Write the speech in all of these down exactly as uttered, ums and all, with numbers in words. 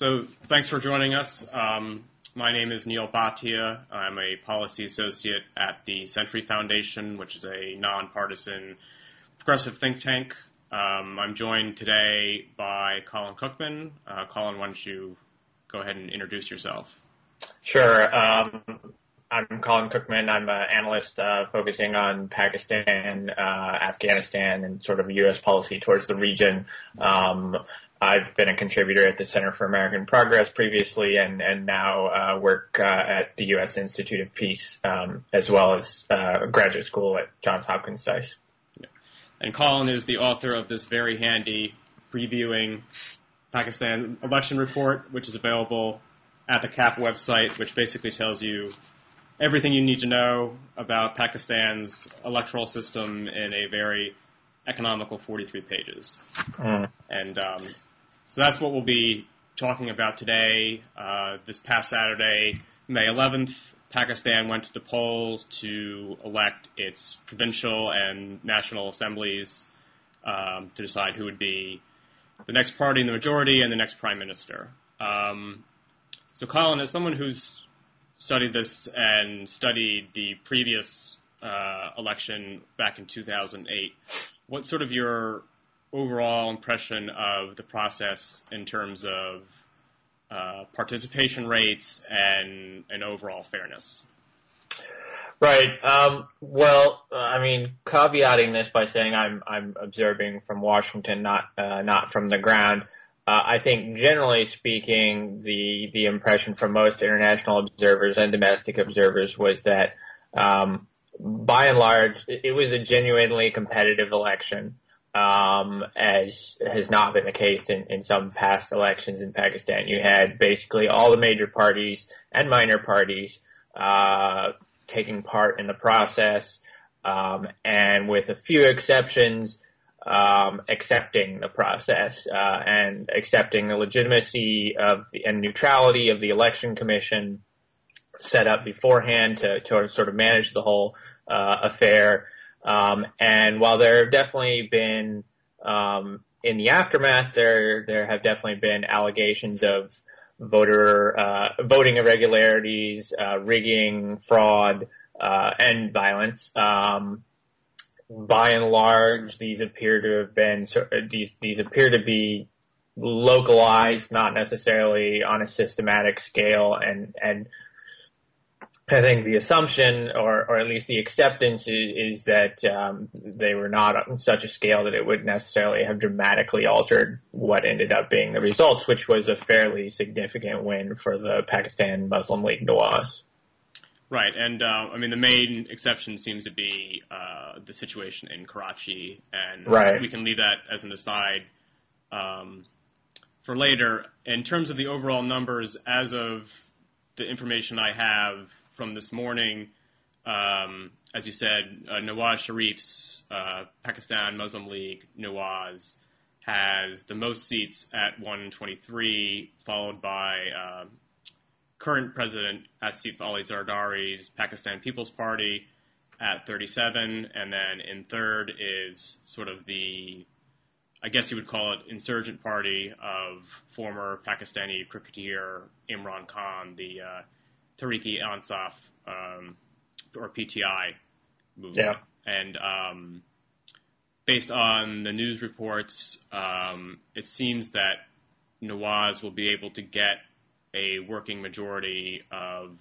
So thanks for joining us. Um, my name is Neil Bhatia. I'm a policy associate at the Century Foundation, which is a nonpartisan progressive think tank. Um, I'm joined today by Colin Cookman. Uh, Colin, why don't you go ahead and introduce yourself? Sure. Um, I'm Colin Cookman. I'm an analyst uh, focusing on Pakistan, uh, Afghanistan, and sort of U S policy towards the region. Um, I've been a contributor at the Center for American Progress previously, and, and now uh, work uh, at the U S Institute of Peace, um, as well as uh, graduate school at Johns Hopkins SAIS. Yeah. And Colin is the author of this very handy previewing Pakistan election report, which is available at the C A P website, which basically tells you everything you need to know about Pakistan's electoral system in a very economical forty-three pages. Mm. And um, so that's what we'll be talking about today. Uh, this past Saturday, May eleventh, Pakistan went to the polls to elect its provincial and national assemblies um, to decide who would be the next party in the majority and the next prime minister. Um, so, Colin, as someone who's studied this and studied the previous uh, election back in two thousand eight, what's sort of your overall impression of the process in terms of uh, participation rates and, and overall fairness? Right. Um, well, I mean, caveating this by saying I'm I'm observing from Washington, not uh, not from the ground. Uh, I think generally speaking, the the impression from most international observers and domestic observers was that, um, by and large, it was a genuinely competitive election, um, as has not been the case in, in some past elections in Pakistan. You had basically all the major parties and minor parties uh, taking part in the process, um, and with a few exceptions, um, accepting the process uh, and accepting the legitimacy of the, and neutrality of the election commission set up beforehand to, to sort of manage the whole uh, affair. Um, and while there have definitely been, um, in the aftermath, there there have definitely been allegations of voter uh, voting irregularities, uh, rigging, fraud, uh, and violence. Um, by and large, these appear to have been these these appear to be localized, not necessarily on a systematic scale, and and. I think the assumption, or, or at least the acceptance, is, is that um, they were not on such a scale that it would necessarily have dramatically altered what ended up being the results, which was a fairly significant win for the Pakistan Muslim League Nawaz. Right, and uh, I mean the main exception seems to be uh, the situation in Karachi, and right. We can leave that as an aside um, for later. In terms of the overall numbers, as of the information I have from this morning, um, as you said, uh, Nawaz Sharif's uh, Pakistan Muslim League, Nawaz, has the most seats at one twenty-three, followed by uh, current President Asif Ali Zardari's Pakistan People's Party at thirty-seven, and then in third is sort of the, I guess you would call it, insurgent party of former Pakistani cricketer Imran Khan, the uh, Tehreek-e-Insaf, um, or P T I movement. Yeah. And um, based on the news reports, um, it seems that Nawaz will be able to get a working majority of,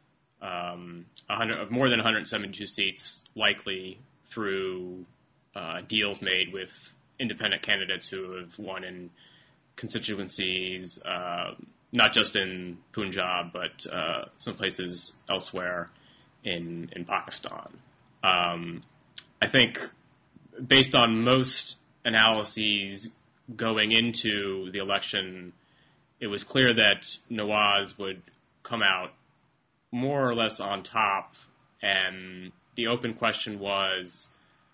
um, one hundred, of more than one hundred seventy-two seats, likely through uh, deals made with independent candidates who have won in constituencies, uh, not just in Punjab, but uh, some places elsewhere in in Pakistan. Um, I think based on most analyses going into the election, it was clear that Nawaz would come out more or less on top, and the open question was,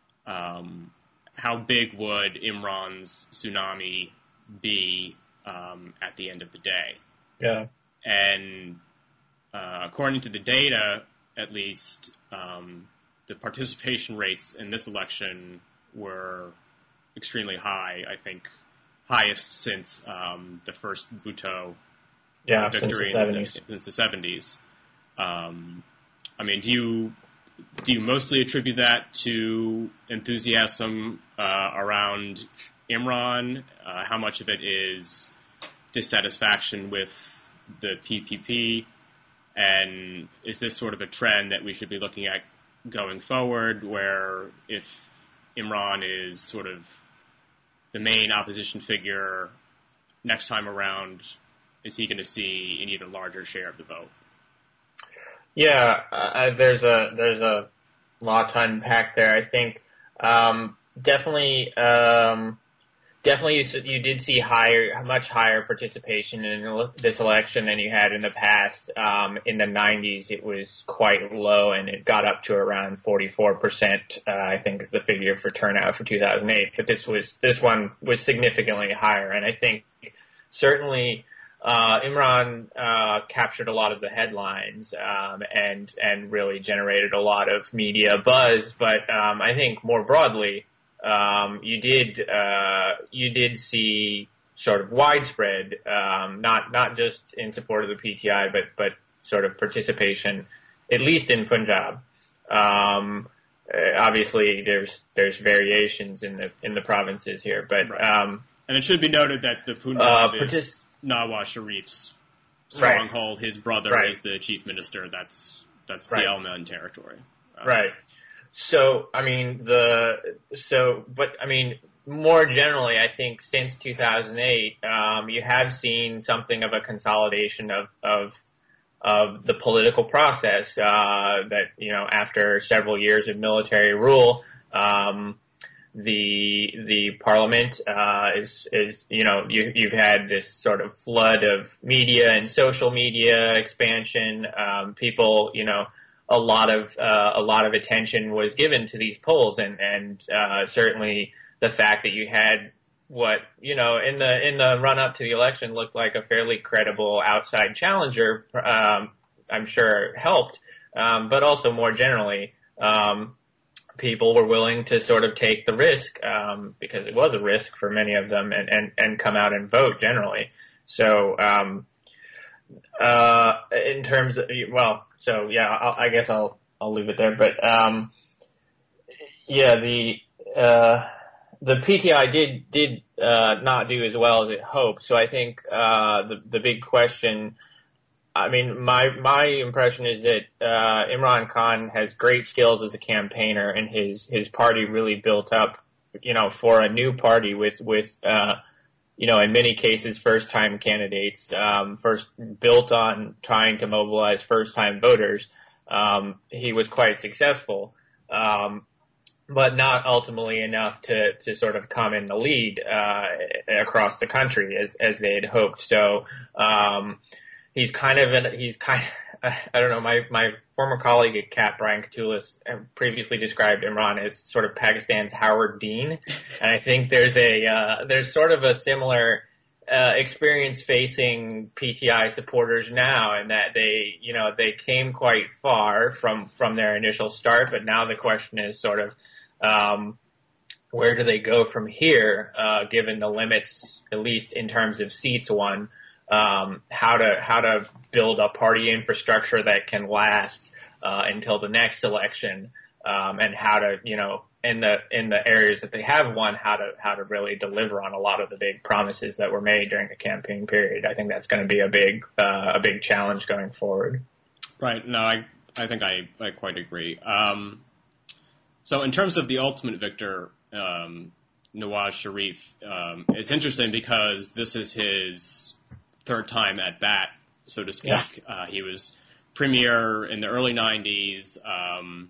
um, how big would Imran's tsunami be um, at the end of the day? Yeah. And uh, according to the data, at least, um, the participation rates in this election were extremely high. I think highest since um, the first Bhutto Yeah, victory since the in the, seventies. since the seventies. Um, I mean, do you do you mostly attribute that to enthusiasm uh, around Imran? Uh, how much of it is dissatisfaction with the P P P? And is this sort of a trend that we should be looking at going forward, where if Imran is sort of the main opposition figure next time around, is he going to see an even larger share of the vote? Yeah, uh, there's a there's a lot to unpack there. I think um, definitely um, definitely you, you did see higher, much higher participation in this election than you had in the past. Um, in the nineties, it was quite low, and it got up to around forty-four percent. Uh, I think is the figure for turnout for two thousand eight. But this was this one was significantly higher, and I think certainly. Uh, Imran, uh, captured a lot of the headlines, um, and, and really generated a lot of media buzz. But, um, I think more broadly, um, you did, uh, you did see sort of widespread, um, not, not just in support of the P T I, but, but sort of participation, at least in Punjab. Um, obviously there's, there's variations in the, in the provinces here, but, right. um, and it should be noted that the Punjab uh, is partic- Nawaz Sharif's stronghold. Right. His brother right. is the chief minister. That's that's right. P L M territory. Um, right. So I mean the so but I mean more generally, I think since two thousand eight, um, you have seen something of a consolidation of of of the political process. Uh, that you know after several years of military rule. Um, The the parliament uh, is is you know you you've had this sort of flood of media and social media expansion. Um, people you know a lot of uh, a lot of attention was given to these polls, and and uh, certainly the fact that you had what you know in the in the run up to the election looked like a fairly credible outside challenger. Um, I'm sure helped, um, but also more generally. Um, People were willing to sort of take the risk, um, because it was a risk for many of them, and, and, and come out and vote generally. So, um, uh, in terms of, well, so yeah, I'll, I guess I'll, I'll leave it there. But, um, yeah, the, uh, the P T I did, did, uh, not do as well as it hoped. So I think, uh, the, the big question, I mean, my my impression is that uh, Imran Khan has great skills as a campaigner, and his his party really built up, you know, for a new party with with uh, you know, in many cases, first time candidates, um, first built on trying to mobilize first time voters. Um, he was quite successful, um, but not ultimately enough to to sort of come in the lead uh, across the country as as they had hoped. So. Um, He's kind of in, he's kind of, I don't know, my, my former colleague at C A P, Brian Katulis, previously described Imran as sort of Pakistan's Howard Dean. And I think there's a, uh, there's sort of a similar, uh, experience facing P T I supporters now, in that they, you know, they came quite far from, from their initial start, but now the question is sort of, um, where do they go from here, uh, given the limits, at least in terms of seats won? Um, how to how to build a party infrastructure that can last uh, until the next election, um, and how to you know in the in the areas that they have won, how to how to really deliver on a lot of the big promises that were made during the campaign period. I think that's going to be a big uh, a big challenge going forward. Right. No, I I think I I quite agree. Um, so in terms of the ultimate victor, um, Nawaz Sharif, um, it's interesting because this is his third time at bat, so to speak. Yeah. Uh, he was premier in the early nineties, um,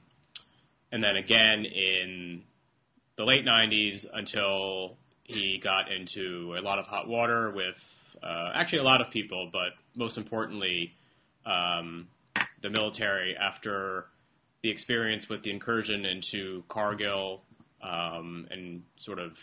and then again in the late nineties until he got into a lot of hot water with uh, actually a lot of people, but most importantly, um, the military after the experience with the incursion into Kargil, um, and sort of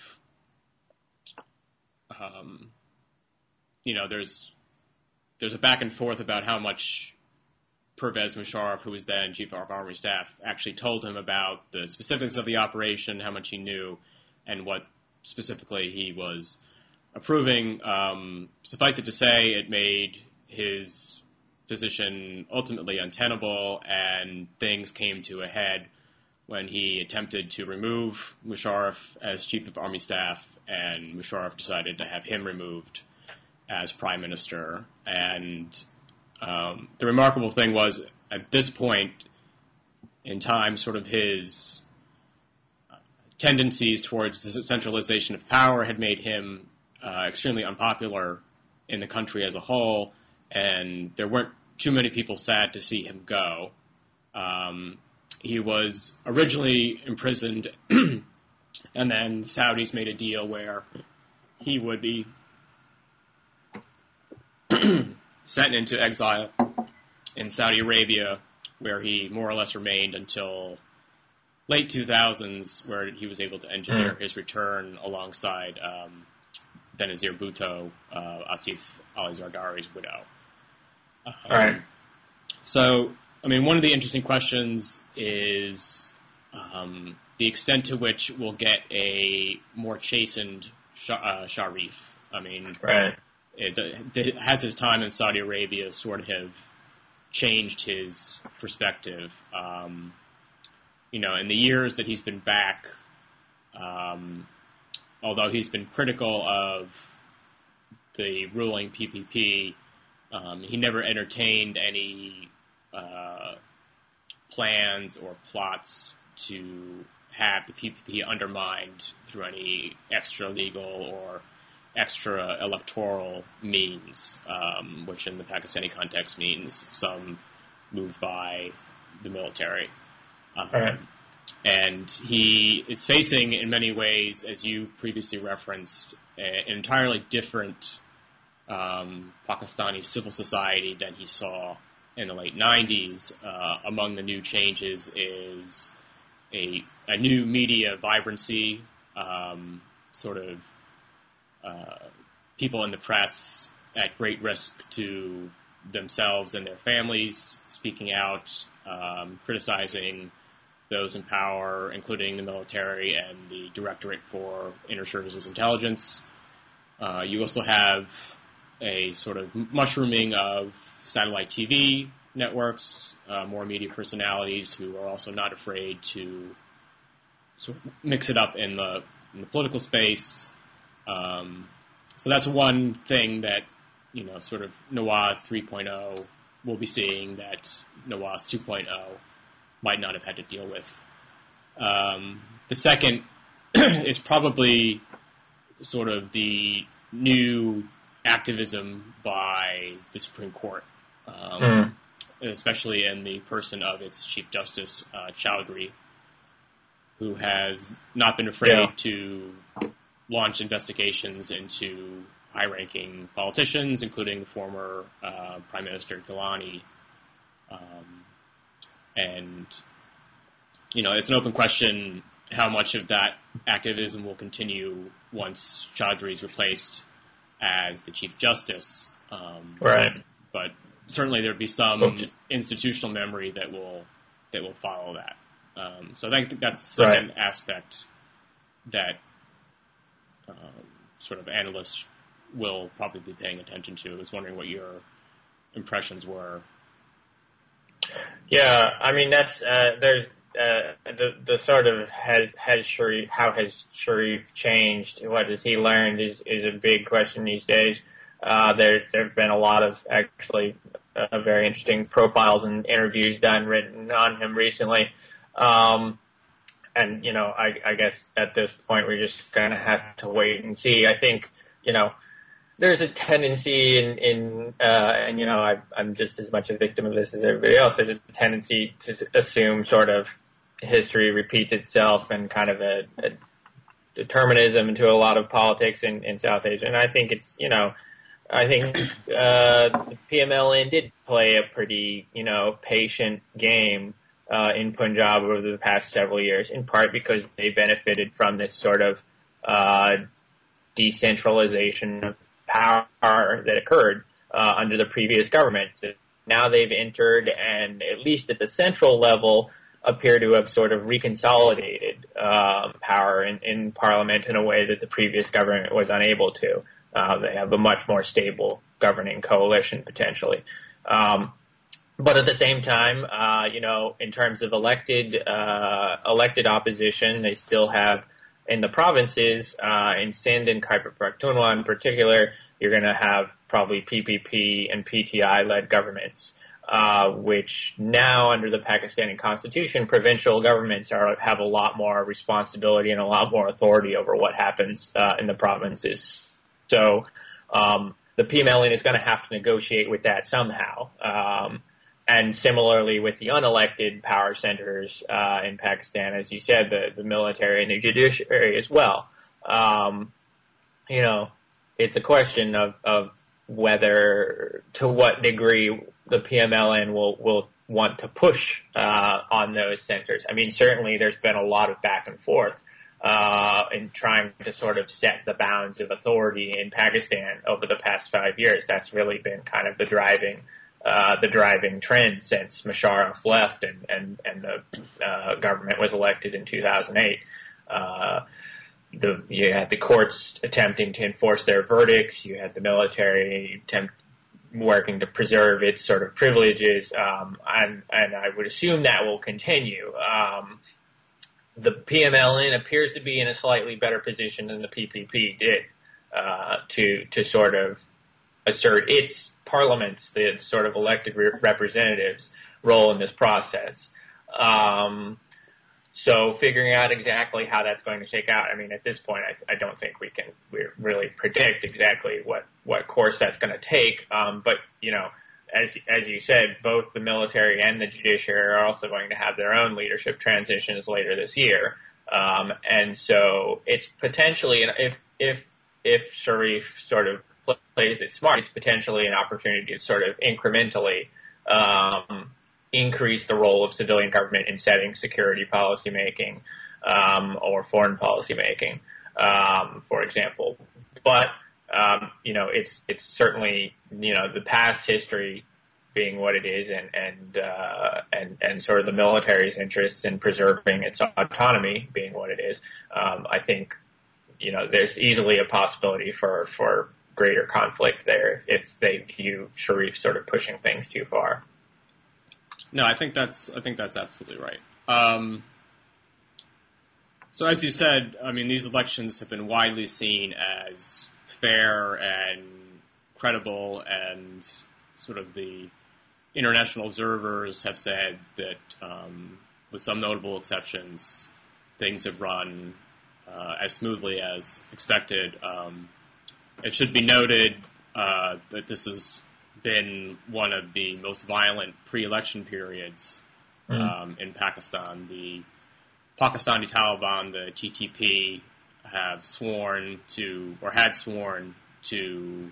um, you know, there's there's a back and forth about how much Pervez Musharraf, who was then Chief of Army Staff, actually told him about the specifics of the operation, how much he knew, and what specifically he was approving. Um, suffice it to say, it made his position ultimately untenable, and things came to a head when he attempted to remove Musharraf as Chief of Army Staff, and Musharraf decided to have him removed as Prime Minister. And um, the remarkable thing was, at this point in time, sort of his tendencies towards the centralization of power had made him uh, extremely unpopular in the country as a whole, and there weren't too many people sad to see him go. Um, he was originally imprisoned, and then the Saudis made a deal where he would be sent into exile in Saudi Arabia, where he more or less remained until late two thousands, where he was able to engineer mm. his return alongside um, Benazir Bhutto, uh, Asif Ali Zardari's widow. Um, All right. So, I mean, one of the interesting questions is um, the extent to which we'll get a more chastened Sh- uh, Sharif. I mean, right. it, it, has his time in Saudi Arabia sort of changed his perspective? Um, you know, in the years that he's been back, um, although he's been critical of the ruling P P P, um, he never entertained any uh, plans or plots to have the P P P undermined through any extra legal or extra electoral means, um, which in the Pakistani context means some move by the military. Um, right. And he is facing, in many ways, as you previously referenced, an entirely different um, Pakistani civil society than he saw in the late nineties. Uh, among the new changes is a, a new media vibrancy, um, sort of uh, people in the press at great risk to themselves and their families speaking out, um, criticizing those in power, including the military and the Directorate for Inter-Services Intelligence. Uh, you also have a sort of mushrooming of satellite T V networks, uh, more media personalities who are also not afraid to sort of mix it up in the, in the political space. Um, so that's one thing that, you know, sort of Nawaz three point oh will be seeing that Nawaz two point oh might not have had to deal with. Um, the second is probably sort of the new activism by the Supreme Court, um, mm. especially in the person of its Chief Justice, uh, Chowdhury, who has not been afraid yeah. to launch investigations into high-ranking politicians, including the former uh, Prime Minister Gilani. Um, and, you know, it's an open question how much of that activism will continue once Chowdhury is replaced as the Chief Justice. Um, right. But certainly there'd be some Oops. institutional memory that will that will follow that. Um, so I think that's right. an aspect that um, sort of analysts will probably be paying attention to. I was wondering what your impressions were. Yeah, I mean that's uh, there's uh, the the sort of has has Sharif how has Sharif changed? What has he learned is is a big question these days. Uh, there there've been a lot of actually uh, very interesting profiles and interviews done written on him recently. Um, and you know, I, I guess at this point we're just gonna have to wait and see. I think you know. There's a tendency in, in uh, and you know, I, I'm just as much a victim of this as everybody else. There's a tendency to assume sort of history repeats itself and kind of a, a determinism into a lot of politics in, in South Asia. And I think it's, you know, I think uh, the P M L N did play a pretty, you know, patient game uh, in Punjab over the past several years, in part because they benefited from this sort of uh, decentralization of power that occurred uh, under the previous government. Now they've entered and, at least at the central level, appear to have sort of reconsolidated um, power in, in Parliament in a way that the previous government was unable to. Uh, they have a much more stable governing coalition potentially. Um, but at the same time, uh, you know, in terms of elected uh, elected opposition, they still have in the provinces, uh, in Sindh and Khyber Pakhtunkhwa in particular, you're going to have probably P P P and P T I-led governments, uh, which now under the Pakistani constitution, provincial governments are, have a lot more responsibility and a lot more authority over what happens uh, in the provinces. So um, the P M L N is going to have to negotiate with that somehow. Um, And similarly with the unelected power centers uh, in Pakistan, as you said, the, the military and the judiciary as well. Um, you know, it's a question of, of whether, to what degree the P M L N will, will want to push uh, on those centers. I mean, certainly there's been a lot of back and forth uh, in trying to sort of set the bounds of authority in Pakistan over the past five years. That's really been kind of the driving Uh, the driving trend since Musharraf left and, and, and the uh, government was elected in two thousand eight. Uh, the, you had the courts attempting to enforce their verdicts. You had the military attempt, working to preserve its sort of privileges. Um, and, and I would assume that will continue. Um, the P M L N appears to be in a slightly better position than the P P P did uh, to to sort of assert its parliaments, the sort of elected re- representatives' role in this process. Um, so figuring out exactly how that's going to shake out, I mean, at this point, I, I don't think we can we really predict exactly what, what course that's going to take. Um, but, you know, as as you said, both the military and the judiciary are also going to have their own leadership transitions later this year. Um, and so it's potentially, if if if Sharif sort of plays it smart, it's potentially an opportunity to sort of incrementally um, increase the role of civilian government in setting security policy making um, or foreign policy making, um, for example. But um, you know, it's it's certainly, you know, the past history being what it is, and and uh, and and sort of the military's interests in preserving its autonomy being what it is. Um, I think, you know, there's easily a possibility for for greater conflict there if they view Sharif sort of pushing things too far. No, I think that's I think that's absolutely right. Um, so as you said, I mean, these elections have been widely seen as fair and credible, and sort of the international observers have said that, um, with some notable exceptions, things have run uh, as smoothly as expected. Um, It should be noted uh, that this has been one of the most violent pre-election periods mm. um, in Pakistan. The Pakistani Taliban, the T T P, have sworn to, or had sworn to,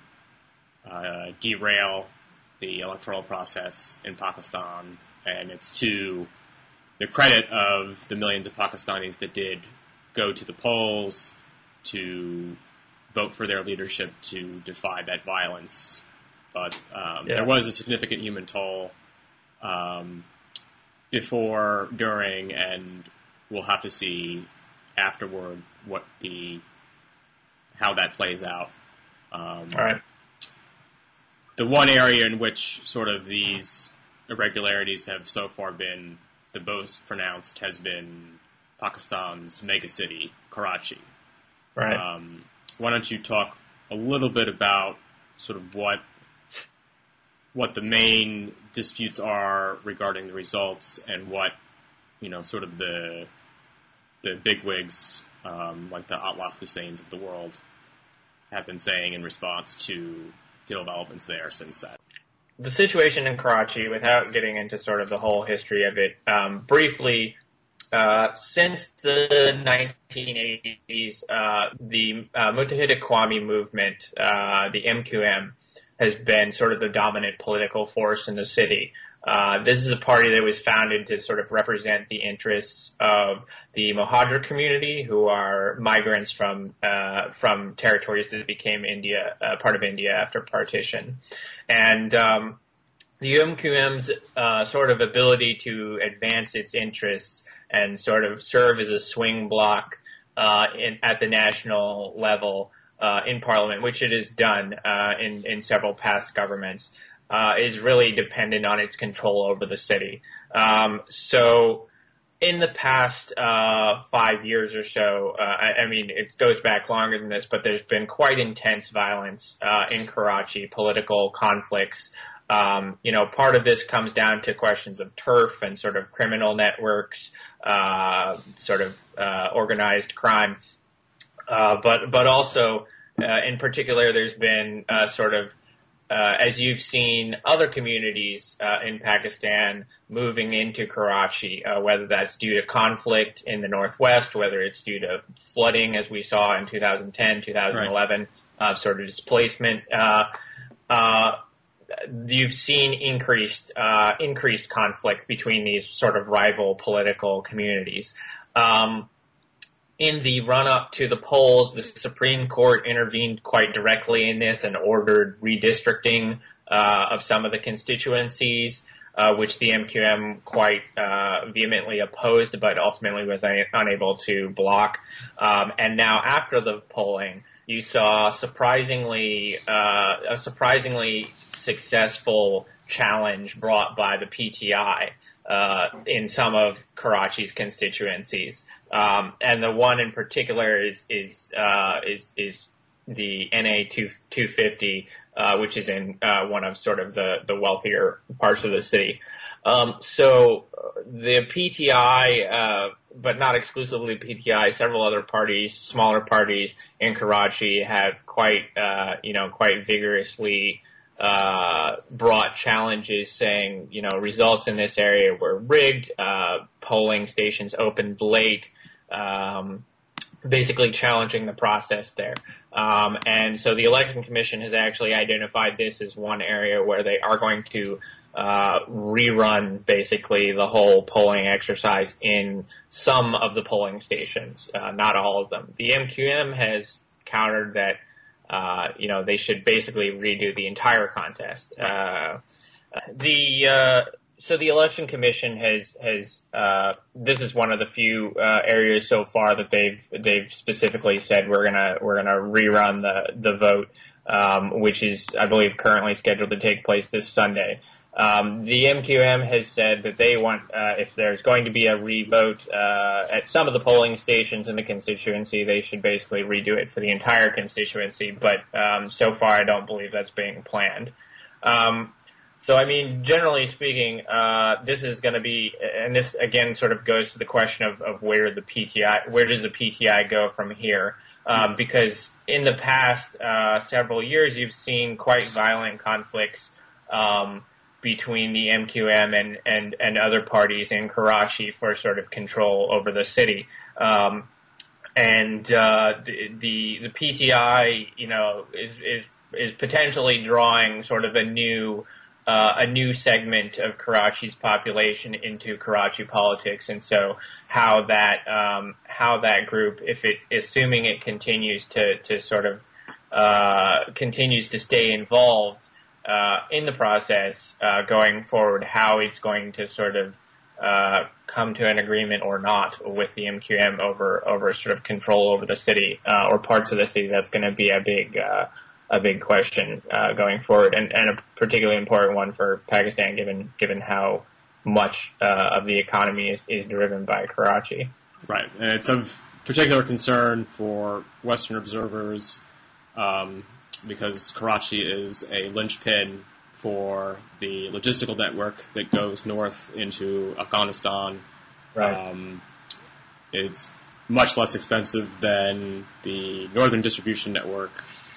uh, derail the electoral process in Pakistan, and it's to the credit of the millions of Pakistanis that did go to the polls to vote for their leadership to defy that violence. But um, yeah. there was a significant human toll um, before, during, and we'll have to see afterward what the how that plays out. Um, All right. The one area in which sort of these irregularities have so far been the most pronounced has been Pakistan's megacity, Karachi. Right. Um, Why don't you talk a little bit about sort of what what the main disputes are regarding the results, and what, you know, sort of the the bigwigs um, like the Atlaf Husseins of the world have been saying in response to developments there since that. The situation in Karachi, without getting into sort of the whole history of it, um, briefly. Uh, since the nineteen eighties, uh, the uh, Muttahid Qawmi movement, uh, the M Q M, has been sort of the dominant political force in the city. Uh, this is a party that was founded to sort of represent the interests of the Mohajir community, who are migrants from uh, from territories that became India, uh, part of India after partition, and um, the M Q M's uh, sort of ability to advance its interests and sort of serve as a swing bloc uh, in, at the national level uh, in Parliament, which it has done uh, in in several past governments, uh, is really dependent on its control over the city. Um, so. In the past uh five years or so, uh, I, I mean, it goes back longer than this, but there's been quite intense violence uh in Karachi, political conflicts. Um, you know, part of this comes down to questions of turf and sort of criminal networks, uh sort of uh organized crime. Uh but but also, uh, in particular, there's been uh sort of Uh, as you've seen other communities uh, in Pakistan moving into Karachi, uh, whether that's due to conflict in the northwest, whether it's due to flooding, as we saw in two thousand ten, two thousand eleven, right. uh, sort of displacement, uh, uh, you've seen increased uh, increased conflict between these sort of rival political communities. Um, In the run-up to the polls, the Supreme Court intervened quite directly in this and ordered redistricting uh, of some of the constituencies, uh, which the M Q M quite uh, vehemently opposed, but ultimately was un- unable to block. Um, and now, after the polling, you saw surprisingly uh, a surprisingly successful challenge brought by the P T I. Uh, in some of Karachi's constituencies. Um, and the one in particular is, is, uh, is, is the N A two fifty, uh, which is in, uh, one of sort of the, the wealthier parts of the city. Um, so the P T I, uh, but not exclusively P T I, several other parties, smaller parties in Karachi have quite, uh, you know, quite vigorously uh, brought challenges saying, you know, results in this area were rigged, uh, polling stations opened late, um, basically challenging the process there. Um, and so the Election Commission has actually identified this as one area where they are going to uh, rerun basically the whole polling exercise in some of the polling stations, uh, not all of them. The M Q M has countered that Uh, you know, they should basically redo the entire contest. Uh, the, uh, so the Election Commission has, has, uh, this is one of the few, uh, areas so far that they've, they've specifically said we're gonna, we're gonna rerun the, the vote, um, which is, I believe, currently scheduled to take place this Sunday. Um, the M Q M has said that they want, uh, if there's going to be a revote, uh, at some of the polling stations in the constituency, they should basically redo it for the entire constituency. But, um, so far I don't believe that's being planned. Um, so I mean, generally speaking, uh, this is going to be, and this again sort of goes to the question of, of where the P T I, where does the P T I go from here? Um, because in the past, uh, several years, you've seen quite violent conflicts, um, between the M Q M and, and, and other parties in Karachi for sort of control over the city. Um, and, uh, the, the, the P T I, you know, is, is, is potentially drawing sort of a new, uh, a new segment of Karachi's population into Karachi politics. And so how that, um, how that group, if it, assuming it continues to, to sort of, uh, continues to stay involved, Uh, in the process, uh, going forward, how it's going to sort of, uh, come to an agreement or not with the M Q M over, over sort of control over the city, uh, or parts of the city. That's going to be a big, uh, a big question, uh, going forward, and, and a particularly important one for Pakistan, given, given how much, uh, of the economy is, is driven by Karachi. Right. And it's of particular concern for Western observers, um, because Karachi is a linchpin for the logistical network that goes north into Afghanistan. Right. Um, it's much less expensive than the northern distribution network,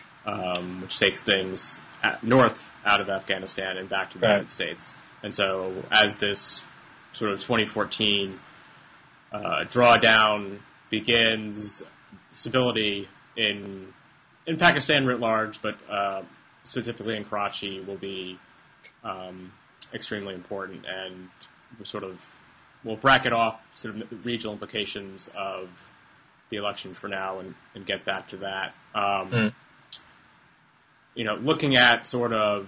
um, which takes things at, north out of Afghanistan and back to the right. United States. And so as this sort of twenty fourteen uh, drawdown begins, stability in in Pakistan writ large, but uh, specifically in Karachi, will be um, extremely important, and we'll sort of we'll bracket off sort of the regional implications of the election for now, and, and get back to that. Um, mm. You know, looking at sort of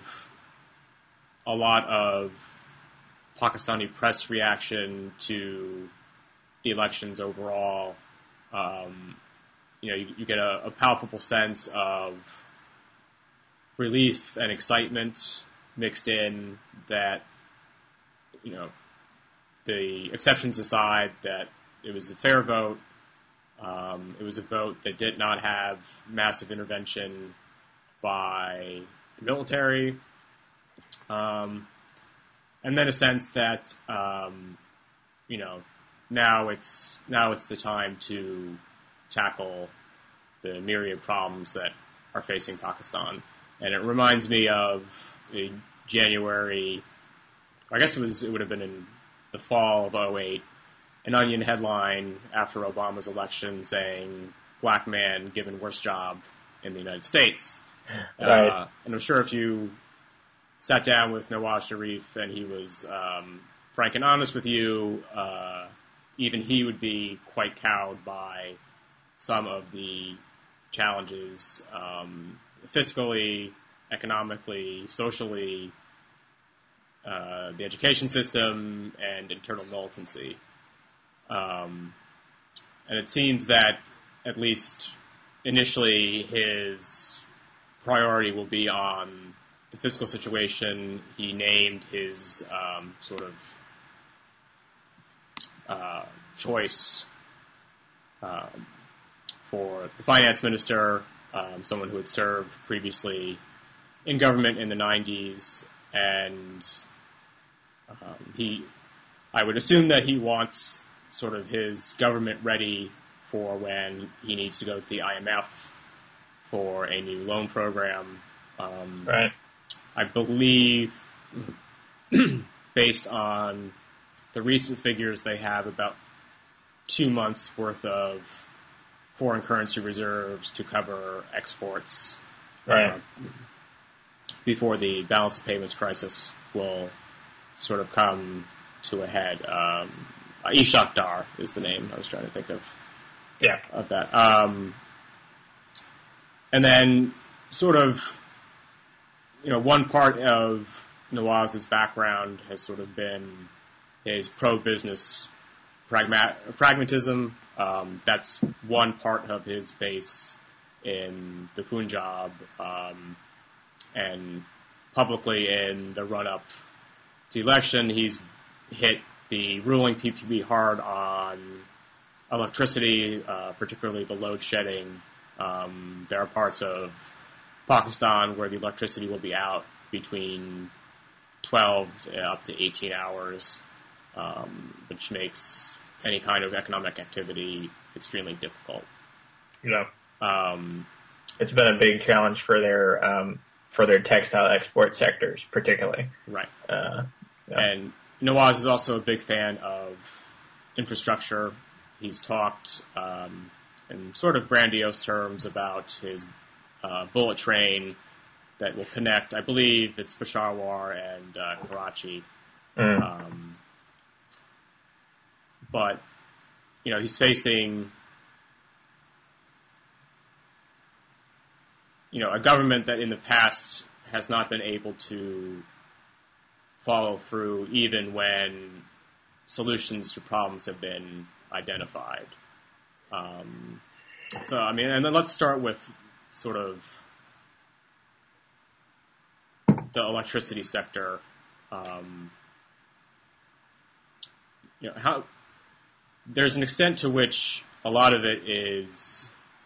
a lot of Pakistani press reaction to the elections overall. Um, you know, you, you get a, a palpable sense of relief and excitement mixed in that, you know, the exceptions aside, that it was a fair vote. Um, it was a vote that did not have massive intervention by the military. Um, and then a sense that, um, you know, now it's, now it's the time to tackle the myriad problems that are facing Pakistan. And it reminds me of a January, I guess it was, it would have been in the fall of oh eight, an Onion headline after Obama's election saying, "Black man given worst job in the United States." Right. Uh, and I'm sure if you sat down with Nawaz Sharif and he was um, frank and honest with you, uh, even he would be quite cowed by some of the challenges, um, fiscally, economically, socially, uh, the education system, and internal militancy. Um, and it seems that, at least initially, his priority will be on the fiscal situation. He named his um, sort of uh, choice uh, for the finance minister, um, someone who had served previously in government in the nineties, and um, he, I would assume that he wants sort of his government ready for when he needs to go to the I M F for a new loan program. Um, Right. I believe, based on the recent figures, they have about two months worth of foreign currency reserves to cover exports. Right. Uh, before the balance of payments crisis will sort of come to a head. Um, Ishaq Dar is the name I was trying to think of. Yeah. Of that. Um, and then sort of, you know, one part of Nawaz's background has sort of been his pro-business pragma- pragmatism. Um, that's one part of his base in the Punjab, um, and publicly in the run-up to the election, he's hit the ruling P P P hard on electricity, uh, particularly the load shedding. Um, there are parts of Pakistan where the electricity will be out between twelve up to eighteen hours, um, which makes any kind of economic activity extremely difficult. Yeah. Um, it's been a big challenge for their um, for their textile export sectors, particularly. Right. Uh, yeah. And Nawaz is also a big fan of infrastructure. He's talked um, in sort of grandiose terms about his uh, bullet train that will connect, I believe it's Peshawar and uh, Karachi. Mm. Um, but, you know, he's facing, you know, a government that in the past has not been able to follow through even when solutions to problems have been identified. Um, so, I mean, and then let's start with sort of the electricity sector. Um, you know, how there's an extent to which a lot of it is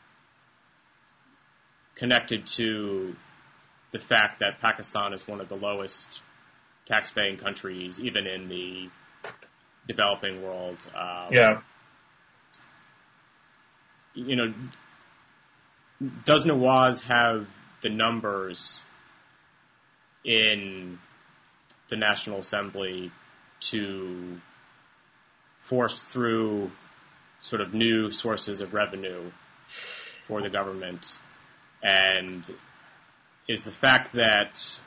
connected to the fact that Pakistan is one of the lowest tax-paying countries, even in the developing world. Um, yeah. You know, does Nawaz have the numbers in the National Assembly to force through sort of new sources of revenue for the government? And is the fact that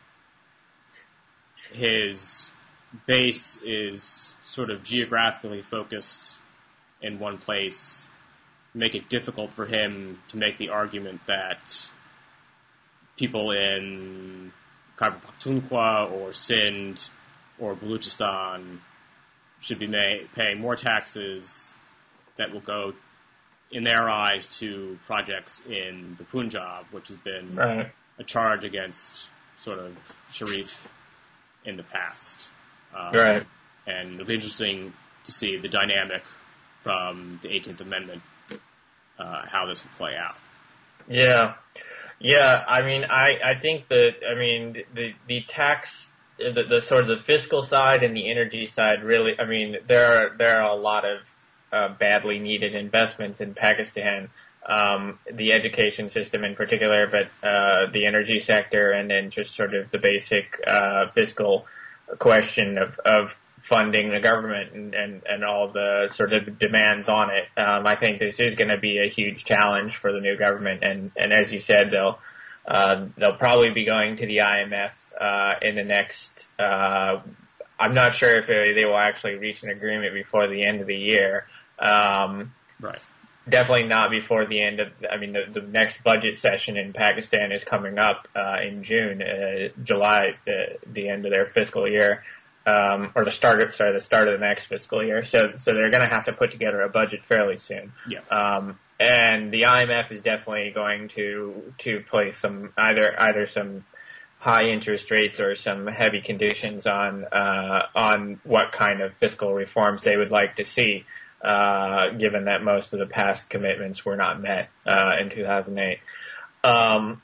his base is sort of geographically focused in one place make it difficult for him to make the argument that people in Khyber Pakhtunkhwa or Sindh or Baluchistan should be may, paying more taxes that will go in their eyes, to projects in the Punjab, which has been Right. a charge against sort of Sharif in the past. Um, Right. And it'll be interesting to see the dynamic from the eighteenth Amendment, uh, how this will play out. Yeah. Yeah, I mean, I, I think that, I mean, the, the tax, the, the sort of the fiscal side and the energy side really, I mean, there are, there are a lot of, uh, badly needed investments in Pakistan, um, the education system in particular, but, uh, the energy sector, and then just sort of the basic, uh, fiscal question of, of funding the government and, and, and all the sort of demands on it. Um, I think this is going to be a huge challenge for the new government. And, and as you said, they'll, uh, they'll probably be going to the I M F, uh, in the next, uh, I'm not sure if they, they will actually reach an agreement before the end of the year. Um, right. Definitely not before the end of, I mean, the, the next budget session in Pakistan is coming up, uh, in June, uh, July is the, the end of their fiscal year. Um, or the start of, sorry, the start of the next fiscal year. So, so they're going to have to put together a budget fairly soon. Yeah. Um, and the I M F is definitely going to, to place some, either, either some high interest rates or some heavy conditions on, uh, on what kind of fiscal reforms they would like to see, uh, given that most of the past commitments were not met, uh, in two thousand eight. Um,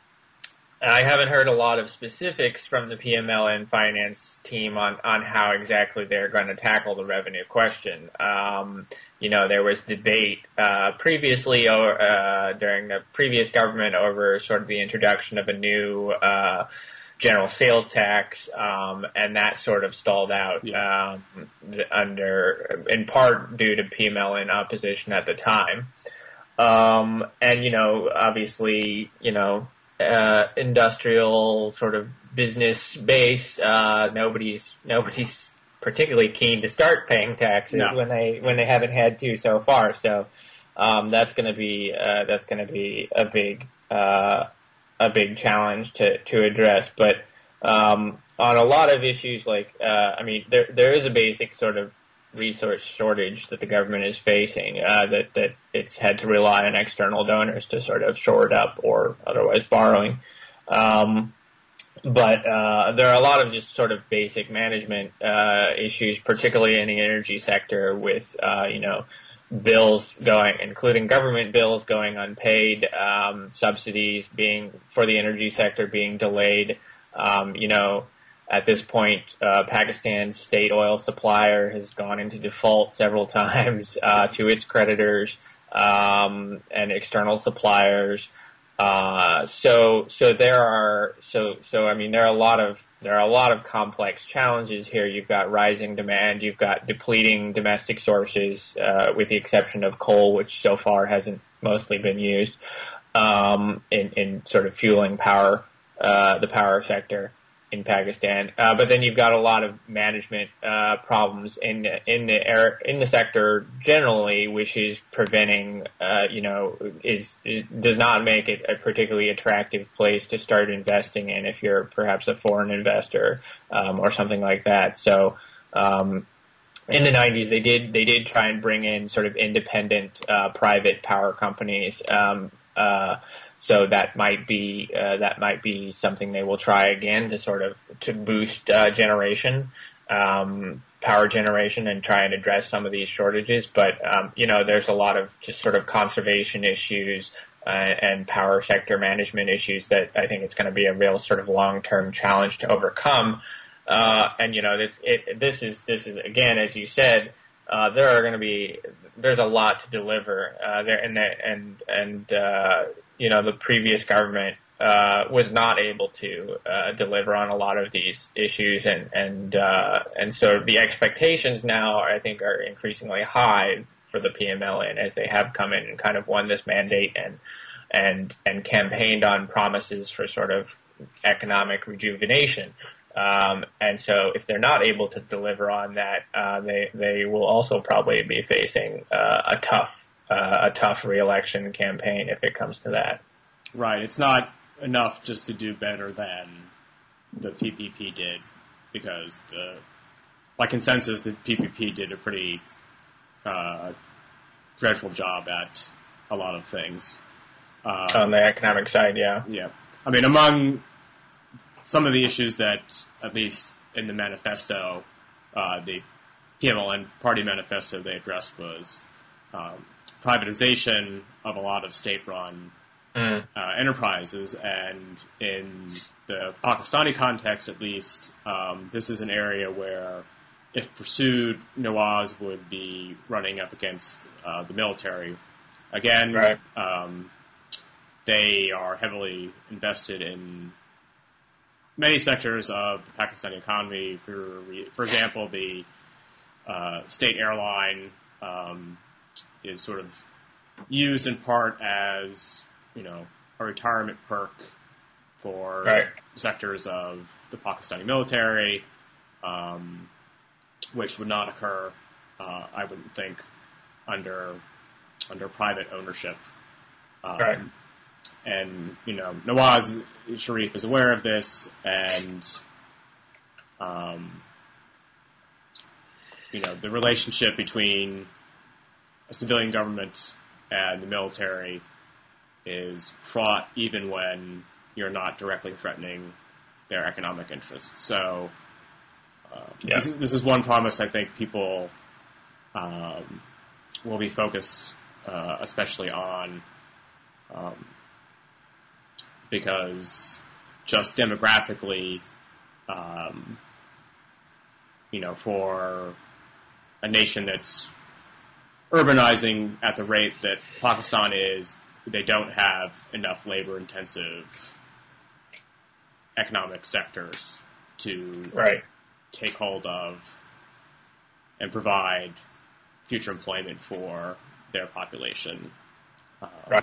I haven't heard a lot of specifics from the P M L N finance team on, on how exactly they're going to tackle the revenue question. Um, you know, there was debate, uh, previously, or, uh, during the previous government over sort of the introduction of a new, uh, general sales tax, um, and that sort of stalled out, yeah. um, under, in part due to P M L N opposition at the time. Um, and, you know, obviously, you know, Uh, industrial sort of business base. Uh, nobody's nobody's particularly keen to start paying taxes no. when they when they haven't had to so far. So um, that's going to be uh, that's going to be a big uh, a big challenge to to address. But um, on a lot of issues, like uh, I mean, there there is a basic sort of resource shortage that the government is facing, uh, that, that it's had to rely on external donors to sort of shore it up or otherwise borrowing. Um, but, uh, there are a lot of just sort of basic management, uh, issues, particularly in the energy sector with, uh, you know, bills going, including government bills going unpaid, um, subsidies being, for the energy sector being delayed, um, you know, at this point, uh, Pakistan's state oil supplier has gone into default several times, uh, to its creditors, um, and external suppliers. Uh, so, so there are, so, so, I mean, there are a lot of, there are a lot of complex challenges here. You've got rising demand, you've got depleting domestic sources, uh, with the exception of coal, which so far hasn't mostly been used, um, in, in sort of fueling power, uh, the power sector in Pakistan. Uh, but then you've got a lot of management, uh, problems in, in the air, in the sector generally, which is preventing, uh, you know, is, is, does not make it a particularly attractive place to start investing in if you're perhaps a foreign investor, um, or something like that. So, um, in the nineties, they did, they did try and bring in sort of independent, uh, private power companies, um, uh, So that might be uh, that might be something they will try again to sort of to boost uh, generation, um, power generation, and try and address some of these shortages. But um, you know, there's a lot of just sort of conservation issues uh, and power sector management issues that I think it's going to be a real sort of long-term challenge to overcome. Uh, and you know, this it, this is this is again, as you said. Uh, there are going to be, there's a lot to deliver, uh, there, and, and, and, uh, you know, the previous government, uh, was not able to, uh, deliver on a lot of these issues, and, and, uh, and so the expectations now, I think, are increasingly high for the P M L N as they have come in and kind of won this mandate and, and, and campaigned on promises for sort of economic rejuvenation. Um, and so if they're not able to deliver on that, uh, they, they will also probably be facing, uh, a tough, uh, a tough re-election campaign if it comes to that. Right. It's not enough just to do better than the P P P did, because the, by consensus, the P P P did a pretty, uh, dreadful job at a lot of things. Um, On the economic side, yeah. Yeah. I mean, among some of the issues that, at least in the manifesto, uh, the P M L N party manifesto they addressed was um, privatization of a lot of state-run Mm. uh, enterprises, and in the Pakistani context, at least, um, this is an area where, if pursued, Nawaz would be running up against uh, the military. Again, Right. um, they are heavily invested in many sectors of the Pakistani economy. For, for example, the uh, state airline um, is sort of used in part as, you know, a retirement perk for Right. sectors of the Pakistani military, um, which would not occur, uh, I wouldn't think, under under private ownership. Um, Right. And, you know, Nawaz Sharif is aware of this, and, um, you know, the relationship between a civilian government and the military is fraught even when you're not directly threatening their economic interests. So, uh, Yeah. this, is, this is one promise I think people um, will be focused uh, especially on, um, because just demographically, um, you know, for a nation that's urbanizing at the rate that Pakistan is, they don't have enough labor-intensive economic sectors to Right. take hold of and provide future employment for their population. Um, Right.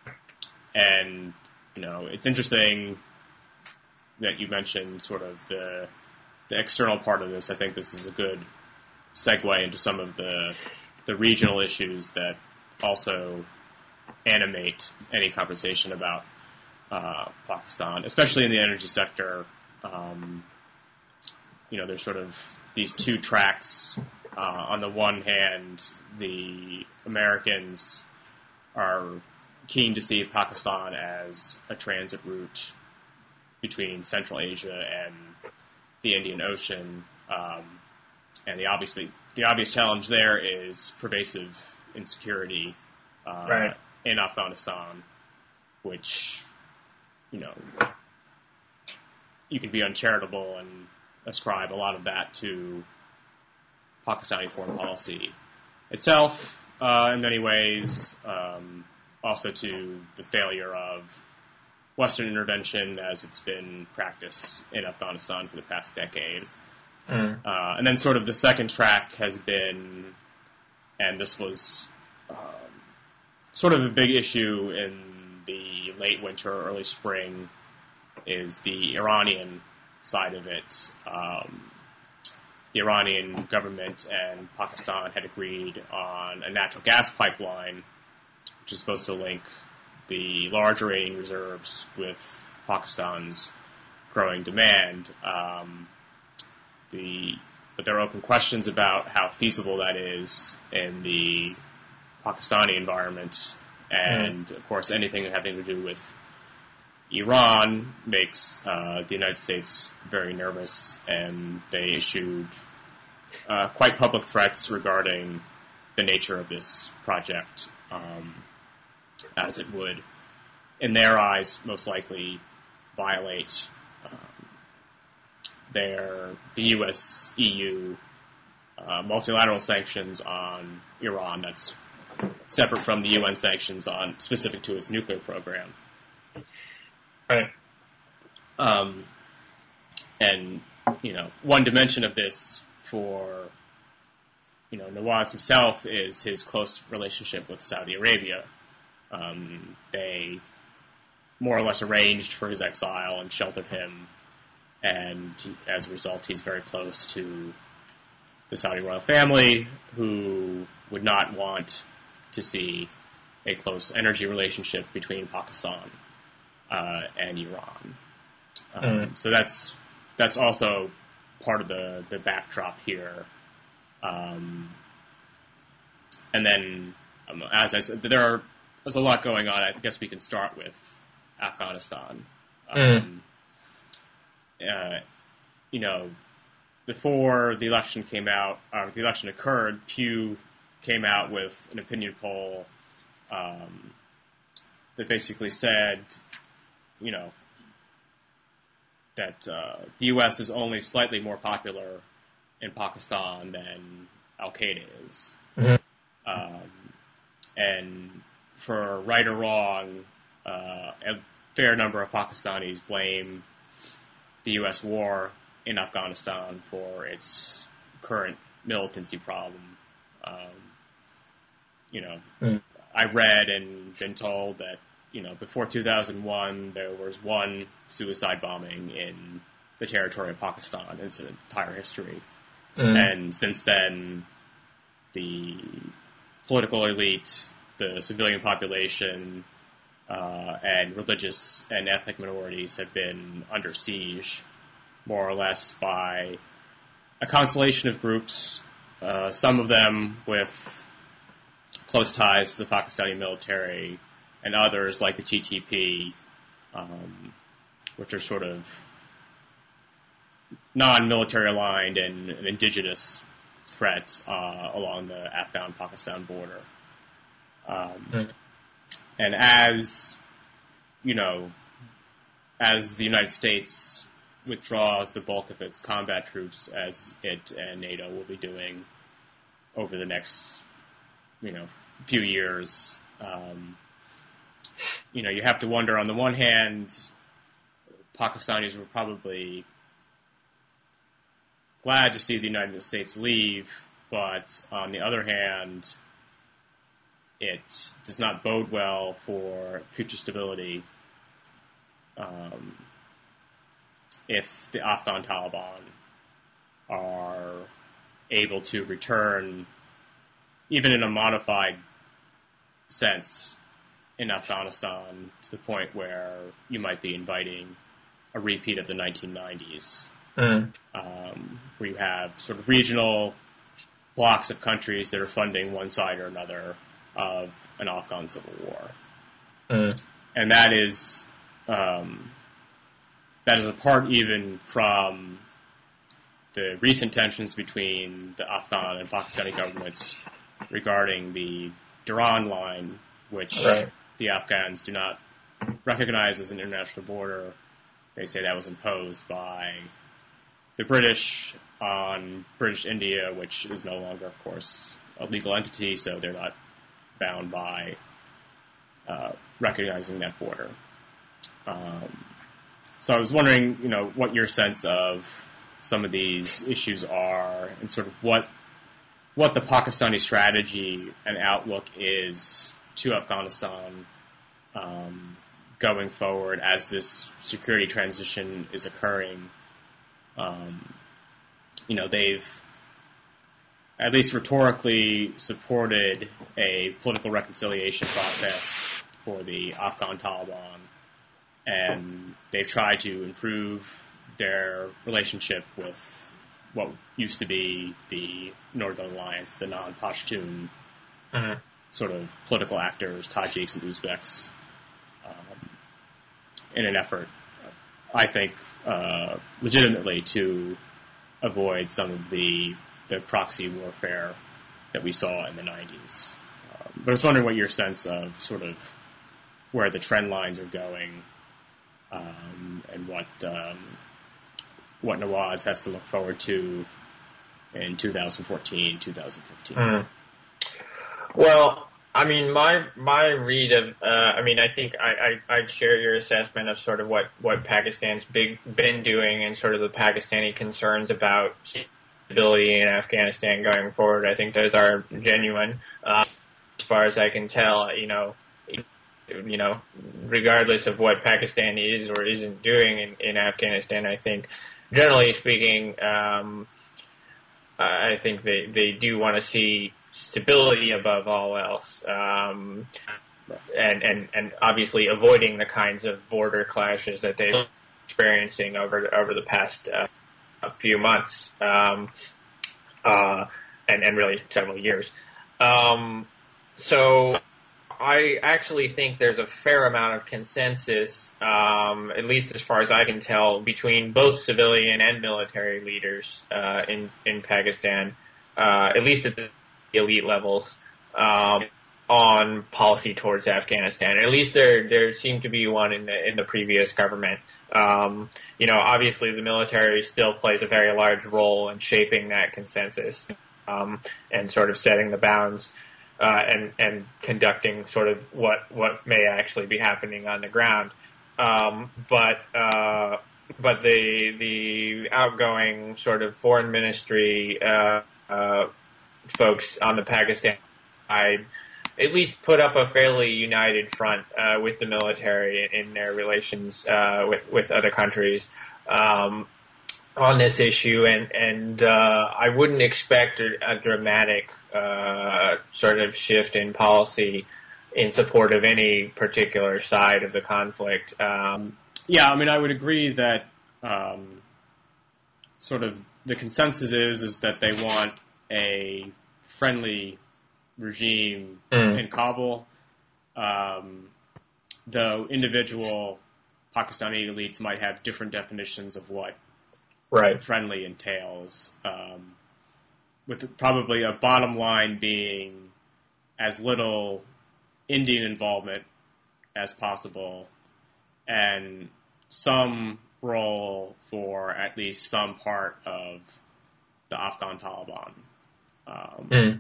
And, you know, it's interesting that you mentioned sort of the the external part of this. I think this is a good segue into some of the the regional issues that also animate any conversation about uh, Pakistan, especially in the energy sector. Um, you know, there's sort of these two tracks. Uh, on the one hand, the Americans are keen to see Pakistan as a transit route between Central Asia and the Indian Ocean, um, and the obviously the obvious challenge there is pervasive insecurity uh, Right. in Afghanistan, which, you know, you can be uncharitable and ascribe a lot of that to Pakistani foreign policy itself, uh, in many ways, um, also to the failure of Western intervention as it's been practiced in Afghanistan for the past decade. Mm. Uh, and then sort of the second track has been, and this was um, sort of a big issue in the late winter, early spring, is the Iranian side of it. Um, the Iranian government and Pakistan had agreed on a natural gas pipeline, which is supposed to link the large Iranian reserves with Pakistan's growing demand. Um, the but there are open questions about how feasible that is in the Pakistani environment, and of course anything having to do with Iran makes uh, the United States very nervous, and they issued uh, quite public threats regarding the nature of this project, um, as it would, in their eyes, most likely violate um, their the U S E U uh, multilateral sanctions on Iran. That's separate from the U N sanctions on specific to its nuclear program. Right. Um, and, you know, one dimension of this for, you know, Nawaz himself is his close relationship with Saudi Arabia. Um, they more or less arranged for his exile and sheltered him, and he, as a result, he's very close to the Saudi royal family, who would not want to see a close energy relationship between Pakistan uh, and Iran. Um, Mm. So that's that's also part of the, the backdrop here. Um, and then, um, as I said, there are there's a lot going on. I guess we can start with Afghanistan. Mm. Um, uh, you know, before the election came out, or the election occurred, Pew came out with an opinion poll um, that basically said, you know, that uh, the U S is only slightly more popular in Pakistan than Al-Qaeda is. Mm-hmm. Um, and for right or wrong, uh, a fair number of Pakistanis blame the U S war in Afghanistan for its current militancy problem. Um, you know, mm. I've read and been told that, you know, before two thousand one, there was one suicide bombing in the territory of Pakistan in its entire history. Mm. And since then, the political elite, the civilian population, uh, and religious and ethnic minorities have been under siege, more or less, by a constellation of groups, uh, some of them with close ties to the Pakistani military, and others like the T T P, um, which are sort of non-military aligned and an indigenous threat uh, along the Afghan-Pakistan border. Um, mm. And as, you know, as the United States withdraws the bulk of its combat troops, as it and NATO will be doing over the next, you know, few years, um, you know, you have to wonder, on the one hand, Pakistanis were probably glad to see the United States leave, but on the other hand, it does not bode well for future stability um, if the Afghan Taliban are able to return, even in a modified sense, in Afghanistan to the point where you might be inviting a repeat of the nineteen nineties, Mm. um, where you have sort of regional blocks of countries that are funding one side or another of an Afghan civil war. Mm. And that is um, that is apart even from the recent tensions between the Afghan and Pakistani governments regarding the Durand line, which Right. the Afghans do not recognize as an international border. They say that was imposed by the British on British India, which is no longer, of course, a legal entity, so they're not bound by uh, recognizing that border. Um, so I was wondering, you know, what your sense of some of these issues are, and sort of what what the Pakistani strategy and outlook is to Afghanistan um, going forward as this security transition is occurring. Um, you know, they've at least rhetorically supported a political reconciliation process for the Afghan Taliban, and they've tried to improve their relationship with what used to be the Northern Alliance, the non-Pashtun Mm. sort of political actors, Tajiks and Uzbeks, um, in an effort, I think, uh, legitimately to avoid some of the the proxy warfare that we saw in the nineties. Um, but I was wondering what your sense of sort of where the trend lines are going, um, and what um, what Nawaz has to look forward to in two thousand fourteen, two thousand fifteen. Mm. Well, I mean, my my read of, uh, I mean, I think I, I I'd share your assessment of sort of what what Pakistan's big been doing and sort of the Pakistani concerns about stability in Afghanistan going forward. I think those are genuine, uh, as far as I can tell. You know, you know, regardless of what Pakistan is or isn't doing in, in Afghanistan, I think, generally speaking, um, I think they they do want to see stability above all else, um, and, and, and obviously avoiding the kinds of border clashes that they've been experiencing over over the past uh, few months, um, uh, and, and really several years. Um, so I actually think there's a fair amount of consensus, um, at least as far as I can tell, between both civilian and military leaders uh, in in Pakistan, uh, at least at the elite levels, um, on policy towards Afghanistan. At least there there seemed to be one in the in the previous government. Um, you know, obviously the military still plays a very large role in shaping that consensus um, and sort of setting the bounds. Uh, and, and conducting sort of what, what may actually be happening on the ground. Um, but, uh, but the, the outgoing sort of foreign ministry, uh, uh, folks on the Pakistan side at least put up a fairly united front, uh, with the military in their relations, uh, with, with other countries. Um, on this issue, and and uh, I wouldn't expect a, a dramatic uh, sort of shift in policy in support of any particular side of the conflict. Um, yeah, I mean, I would agree that um, sort of the consensus is is that they want a friendly regime mm. in Kabul, um, though individual Pakistani elites might have different definitions of what right. friendly entails, um, with probably a bottom line being as little Indian involvement as possible and some role for at least some part of the Afghan Taliban. Um, mm.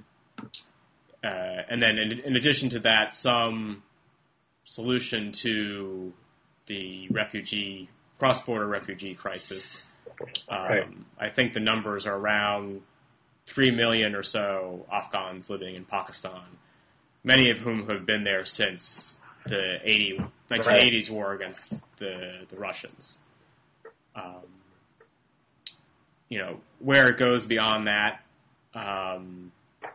uh, and then in, in addition to that, some solution to the refugee, cross-border refugee crisis. Um, right. I think the numbers are around three million or so Afghans living in Pakistan, many of whom have been there since the nineteen eighties right. war against the, the Russians. Um, you know, where it goes beyond that um,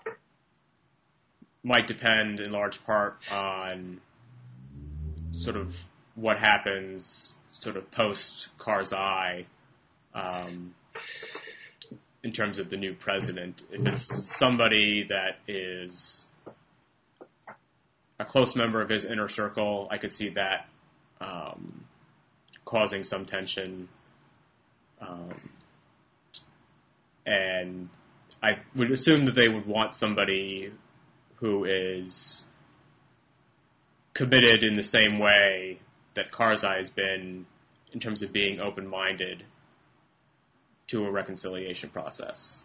might depend in large part on sort of what happens sort of post-Karzai. Um, in terms of the new president, if it's somebody that is a close member of his inner circle, I could see that um, causing some tension. Um, and I would assume that they would want somebody who is committed in the same way that Karzai has been in terms of being open-minded to a reconciliation process.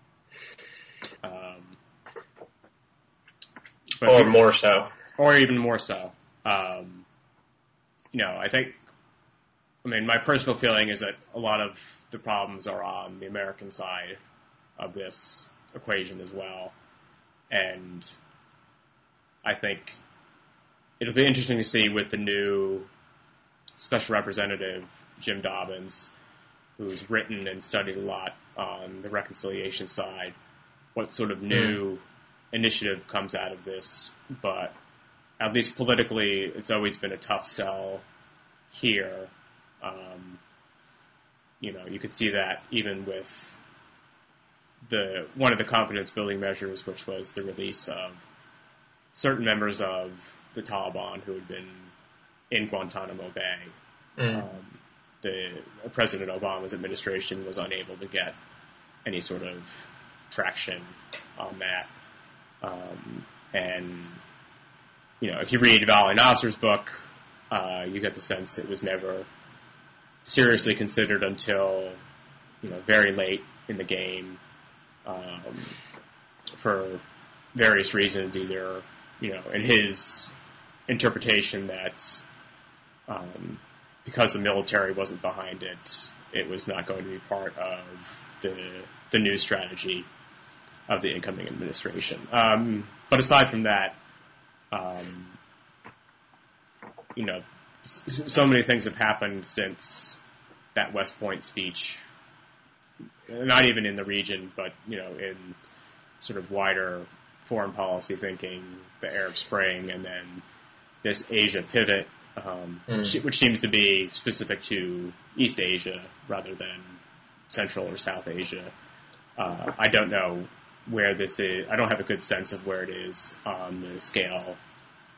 Um, but or more so. Or even more so. Um, you know, I think, I mean, my personal feeling is that a lot of the problems are on the American side of this equation as well. And I think it'll be interesting to see with the new special representative, Jim Dobbins, who's written and studied a lot on the reconciliation side, what sort of new mm. initiative comes out of this. But at least politically, it's always been a tough sell here. Um, you know, you could see that even with the one of the confidence building measures, which was the release of certain members of the Taliban who had been in Guantanamo Bay. Mm. Um, the President Obama's administration was unable to get any sort of traction on that. Um, and, you know, if you read Vali Nasr's book, uh, you get the sense it was never seriously considered until, you know, very late in the game, um, for various reasons, either, you know, in his interpretation that, um, because the military wasn't behind it, it was not going to be part of the the new strategy of the incoming administration. Um, but aside from that, um, you know, so many things have happened since that West Point speech, not even in the region, but, you know, in sort of wider foreign policy thinking, the Arab Spring, and then this Asia pivot, um, mm. which, which seems to be specific to East Asia rather than Central or South Asia. Uh, I don't know where this is. I don't have a good sense of where it is on the scale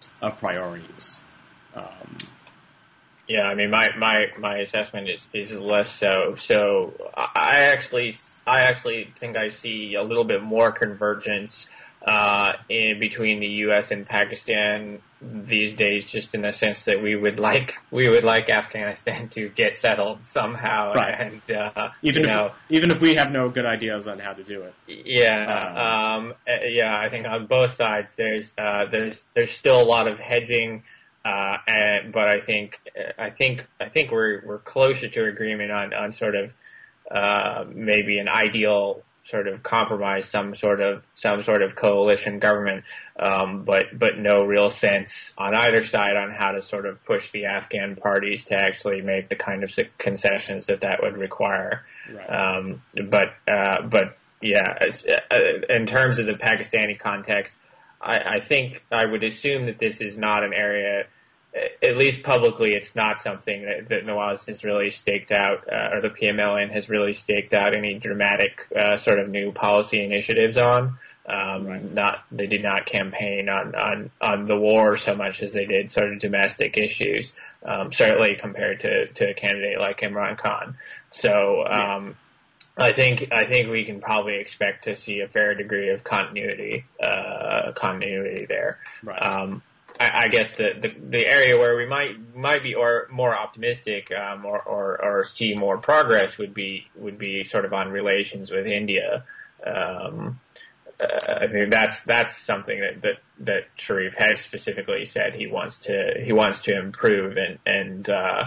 of priorities. Um, Yeah, I mean, my, my, my assessment is, is less so. So I actually, I actually think I see a little bit more convergence, uh, in between the U S and Pakistan these days, just in the sense that we would like, we would like Afghanistan to get settled somehow. Right. And, uh, even you if, know, even if we have no good ideas on how to do it. yeah, um, uh, yeah, I think on both sides there's, uh, there's, there's still a lot of hedging. Uh, and, but I think, I think, I think we're, we're closer to agreement on, on sort of, uh, maybe an ideal sort of compromise, some sort of, some sort of coalition government, um, but, but no real sense on either side on how to sort of push the Afghan parties to actually make the kind of concessions that that would require. Right. Um, but, uh, but yeah, as, uh, in terms of the Pakistani context, I, I think I would assume that this is not an area, at least publicly, it's not something that, that Nawaz has really staked out, uh, or the P M L N has really staked out any dramatic uh, sort of new policy initiatives on. Um, right. Not they did not campaign on, on on the war so much as they did sort of domestic issues. Um, certainly compared to to a candidate like Imran Khan. So. Um, yeah. I think I think we can probably expect to see a fair degree of continuity uh, continuity there. Right. Um, I, I guess the, the the area where we might might be or more optimistic um, or, or or see more progress would be would be sort of on relations with India. Um, uh, I think that's that's something that, that that Sharif has specifically said he wants to he wants to improve and and. Uh,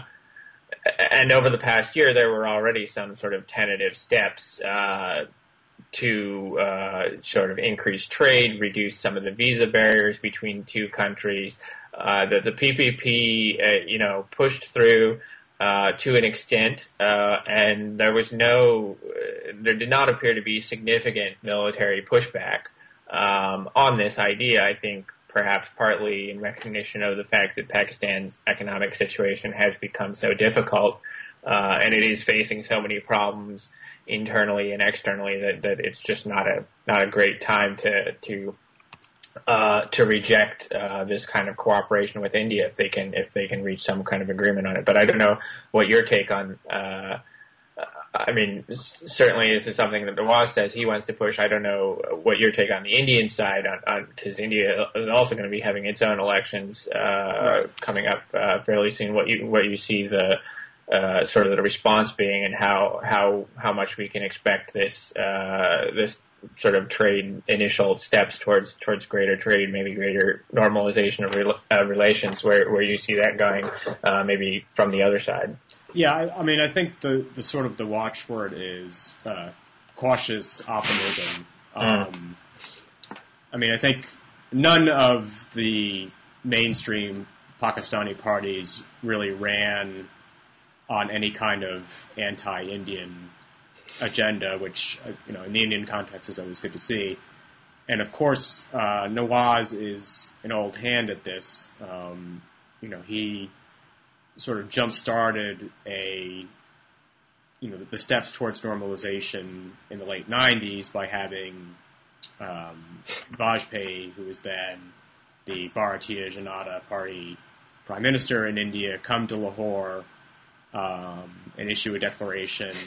And over the past year, there were already some sort of tentative steps uh, to uh, sort of increase trade, reduce some of the visa barriers between two countries. Uh, that the P P P, uh, you know, pushed through uh, to an extent, uh, and there was no, uh, there did not appear to be significant military pushback um, on this idea. I think. Perhaps partly in recognition of the fact that Pakistan's economic situation has become so difficult, uh, and it is facing so many problems internally and externally that, that it's just not a not a great time to to uh, to reject uh, this kind of cooperation with India if they can if they can reach some kind of agreement on it. But I don't know what your take on. Uh, I mean, certainly this is something that Nawaz says he wants to push. I don't know what your take on the Indian side on, because India is also going to be having its own elections uh, right. coming up uh, fairly soon. What you what you see the uh, sort of the response being, and how how how much we can expect this uh, this sort of trade initial steps towards towards greater trade, maybe greater normalization of re- uh, relations, where where you see that going, uh, maybe from the other side. Yeah, I, I mean, I think the, the sort of the watchword is uh, cautious optimism. Um, mm. I mean, I think none of the mainstream Pakistani parties really ran on any kind of anti-Indian agenda, which, you know, in the Indian context is always good to see. And of course, uh, Nawaz is an old hand at this. Um, you know, he sort of jump-started a, you know, the steps towards normalization in the late nineties by having um, Vajpayee, who was then the Bharatiya Janata Party prime minister in India, come to Lahore um, and issue a declaration,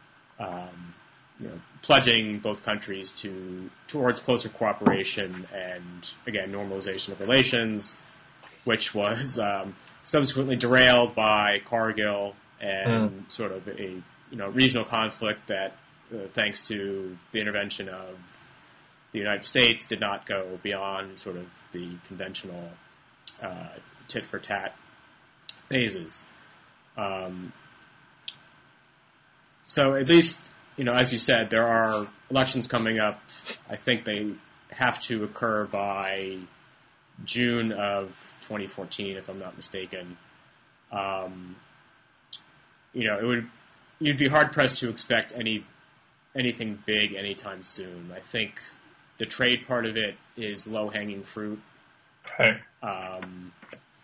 um, you know, pledging both countries to towards closer cooperation and, again, normalization of relations, which was um, subsequently derailed by Kargil and mm. sort of a, you know, regional conflict that, uh, thanks to the intervention of the United States, did not go beyond sort of the conventional uh, tit-for-tat phases. Um, so at least, you know, as you said, there are elections coming up. I think they have to occur by June of twenty fourteen, if I'm not mistaken. Um, you know, it would you'd be hard pressed to expect any anything big anytime soon. I think the trade part of it is low hanging fruit. Right. Um,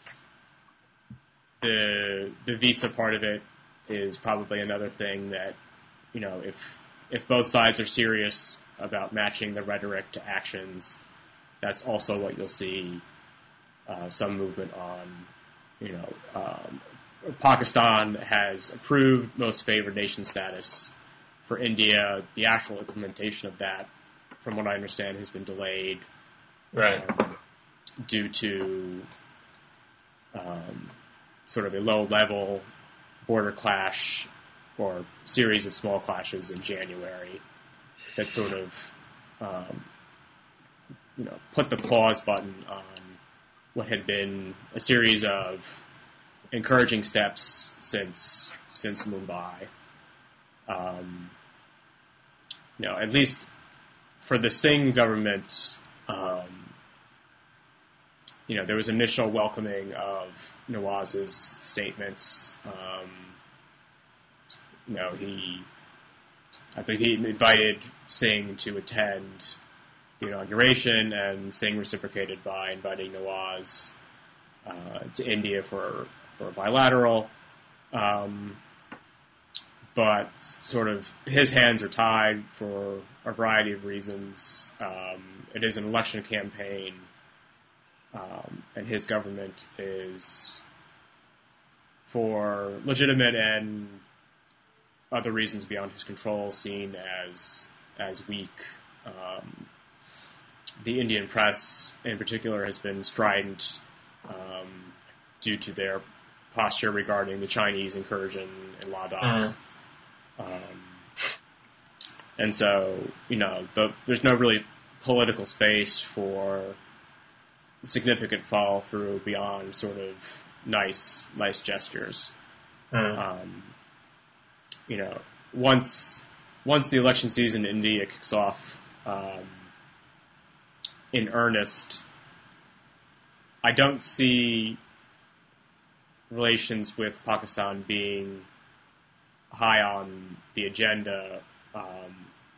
the the visa part of it is probably another thing that, you know, if if both sides are serious about matching the rhetoric to actions, that's also what you'll see uh, some movement on, you know, um, Pakistan has approved most favored nation status for India. The actual implementation of that, from what I understand, has been delayed. Right. Um, due to um, sort of a low-level border clash or series of small clashes in January that sort of, um, you know, put the pause button on what had been a series of encouraging steps since since Mumbai. Um, you know, at least for the Singh government, um, you know, there was initial welcoming of Nawaz's statements. Um, you know, he, I think he invited Singh to attend the inauguration, and Singh reciprocated by inviting Nawaz uh, to India for for a bilateral. Um, but sort of his hands are tied for a variety of reasons. Um, it is an election campaign, um, and his government is, for legitimate and other reasons beyond his control, seen as as weak. Um, the Indian press, in particular, has been strident um, due to their posture regarding the Chinese incursion in Ladakh. Mm. Um, and so, you know, the, there's no really political space for significant follow through beyond sort of nice, nice gestures. Mm. Um, you know, once once the election season in India kicks off um, in earnest, I don't see relations with Pakistan being high on the agenda, um,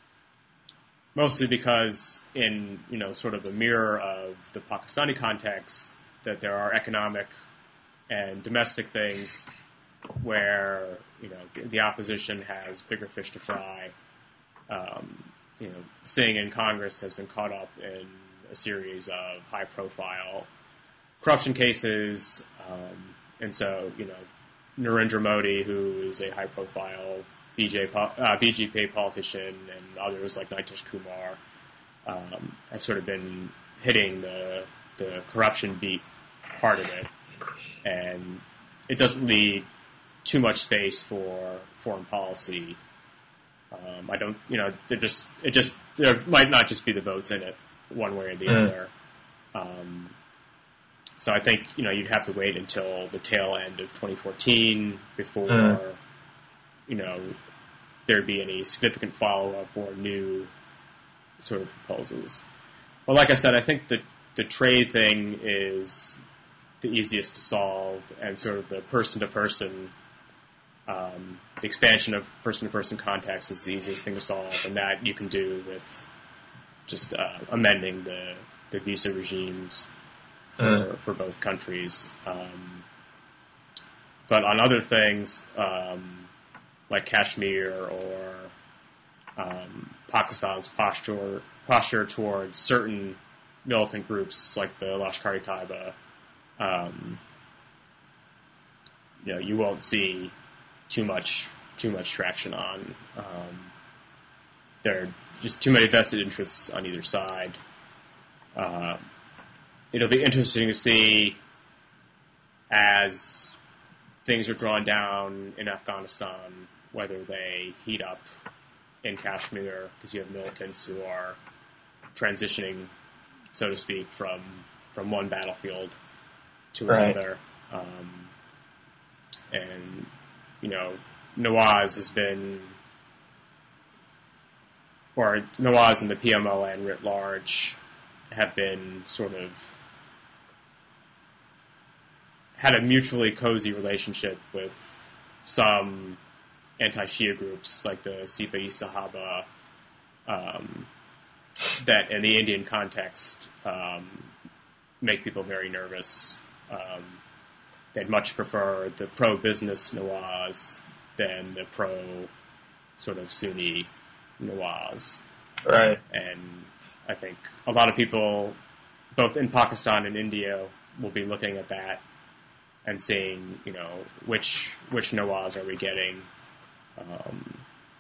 mostly because in, you know, sort of a mirror of the Pakistani context, that there are economic and domestic things where, you know, the, the opposition has bigger fish to fry. Um, you know, Singh in Congress has been caught up in a series of high-profile corruption cases, um, and so, you know, Narendra Modi, who is a high-profile B J P, uh, B J P politician, and others like Nitish Kumar, um, have sort of been hitting the the corruption beat part of it, and it doesn't leave too much space for foreign policy. Um, I don't, you know, there just it just there might not just be the votes in it one way or the mm. other. Um, So I think, you know, you'd have to wait until the tail end of twenty fourteen before, mm. you know, there'd be any significant follow-up or new sort of proposals. Well, like I said, I think the, the trade thing is the easiest to solve, and sort of the person-to-person, um, the expansion of person-to-person contacts is the easiest thing to solve, and that you can do with just uh, amending the, the visa regimes for, mm. for both countries. Um, but on other things, um, like Kashmir or um, Pakistan's posture posture towards certain militant groups like the Lashkar-e-Taiba, um, you know, you won't see too much too much traction on. Um, there are just too many vested interests on either side. Uh, it'll be interesting to see as things are drawn down in Afghanistan, whether they heat up in Kashmir, because you have militants who are transitioning, so to speak, from from one battlefield to right. another. Um, and, you know, Nawaz has been, or Nawaz and the P M L N writ large have been sort of had a mutually cozy relationship with some anti-Shia groups like the Sipa-e-Sahaba, um, that in the Indian context um, make people very nervous. Um, they'd much prefer the pro-business Nawaz than the pro sort of Sunni Nawaz. Right. And I think a lot of people, both in Pakistan and India, we'll be looking at that and seeing, you know, which which Nawaz are we getting, um,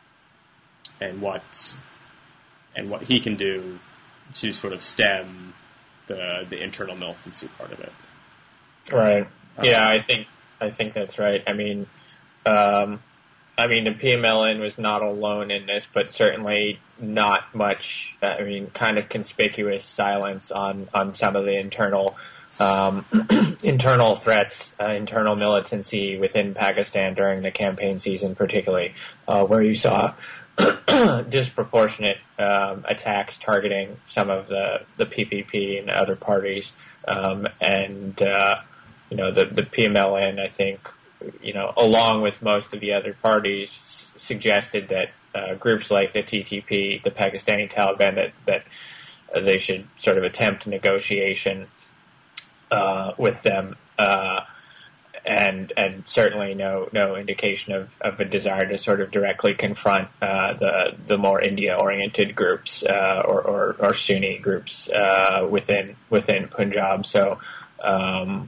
and what and what he can do to sort of stem the the internal militancy part of it. Right. Um, yeah, I think I think that's right. I mean, um, I mean, the P M L N was not alone in this, but certainly not much. I mean, kind of conspicuous silence on on some of the internal um, internal threats, uh, internal militancy within Pakistan during the campaign season, particularly uh, where you saw disproportionate um, attacks targeting some of the the P P P and other parties, um, and uh, you know the the P M L N, I think, you know, along with most of the other parties, suggested that uh, groups like the T T P, the Pakistani Taliban, that that uh, they should sort of attempt negotiation uh, with them. Uh, And and certainly no no indication of, of a desire to sort of directly confront uh, the the more India oriented groups uh, or, or or Sunni groups uh, within within Punjab. So um,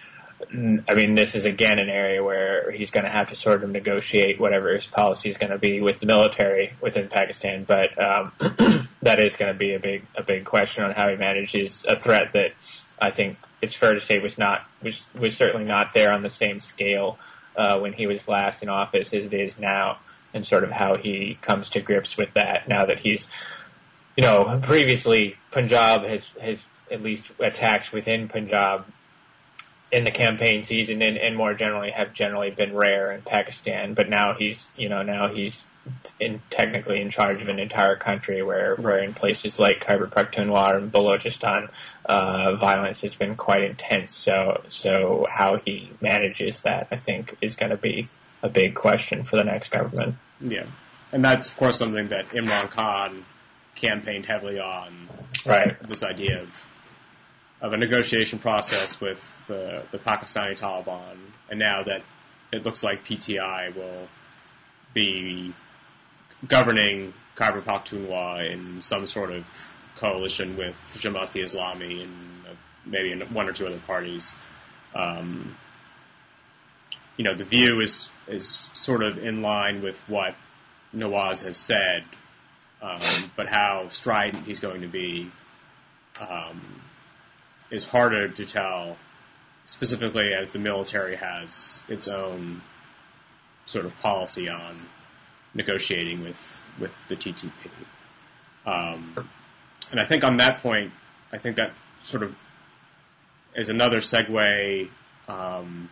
I mean, this is again an area where he's going to have to sort of negotiate whatever his policy is going to be with the military within Pakistan. But um, that is going to be a big a big question on how he manages a threat that I think it's fair to say was not was was certainly not there on the same scale uh, when he was last in office as it is now, and sort of how he comes to grips with that now that he's, you know, previously Punjab has has at least attacks within Punjab in the campaign season and, and more generally have generally been rare in Pakistan, but now he's you know now he's in technically in charge of an entire country where, where in places like Khyber Pakhtunkhwa and Balochistan, uh, violence has been quite intense. So, so how he manages that, I think, is going to be a big question for the next government. Yeah. And that's, of course, something that Imran Khan campaigned heavily on. Right. This idea of, of a negotiation process with the, the Pakistani Taliban. And now that it looks like P T I will be governing Khyber Pakhtunkhwa in some sort of coalition with Jamaat-e-Islami and uh, maybe in one or two other parties. Um, you know, the view is is sort of in line with what Nawaz has said, um, but how strident he's going to be um, is harder to tell, specifically as the military has its own sort of policy on negotiating with, with the T T P. Um, and I think on that point, I think that sort of is another segue um,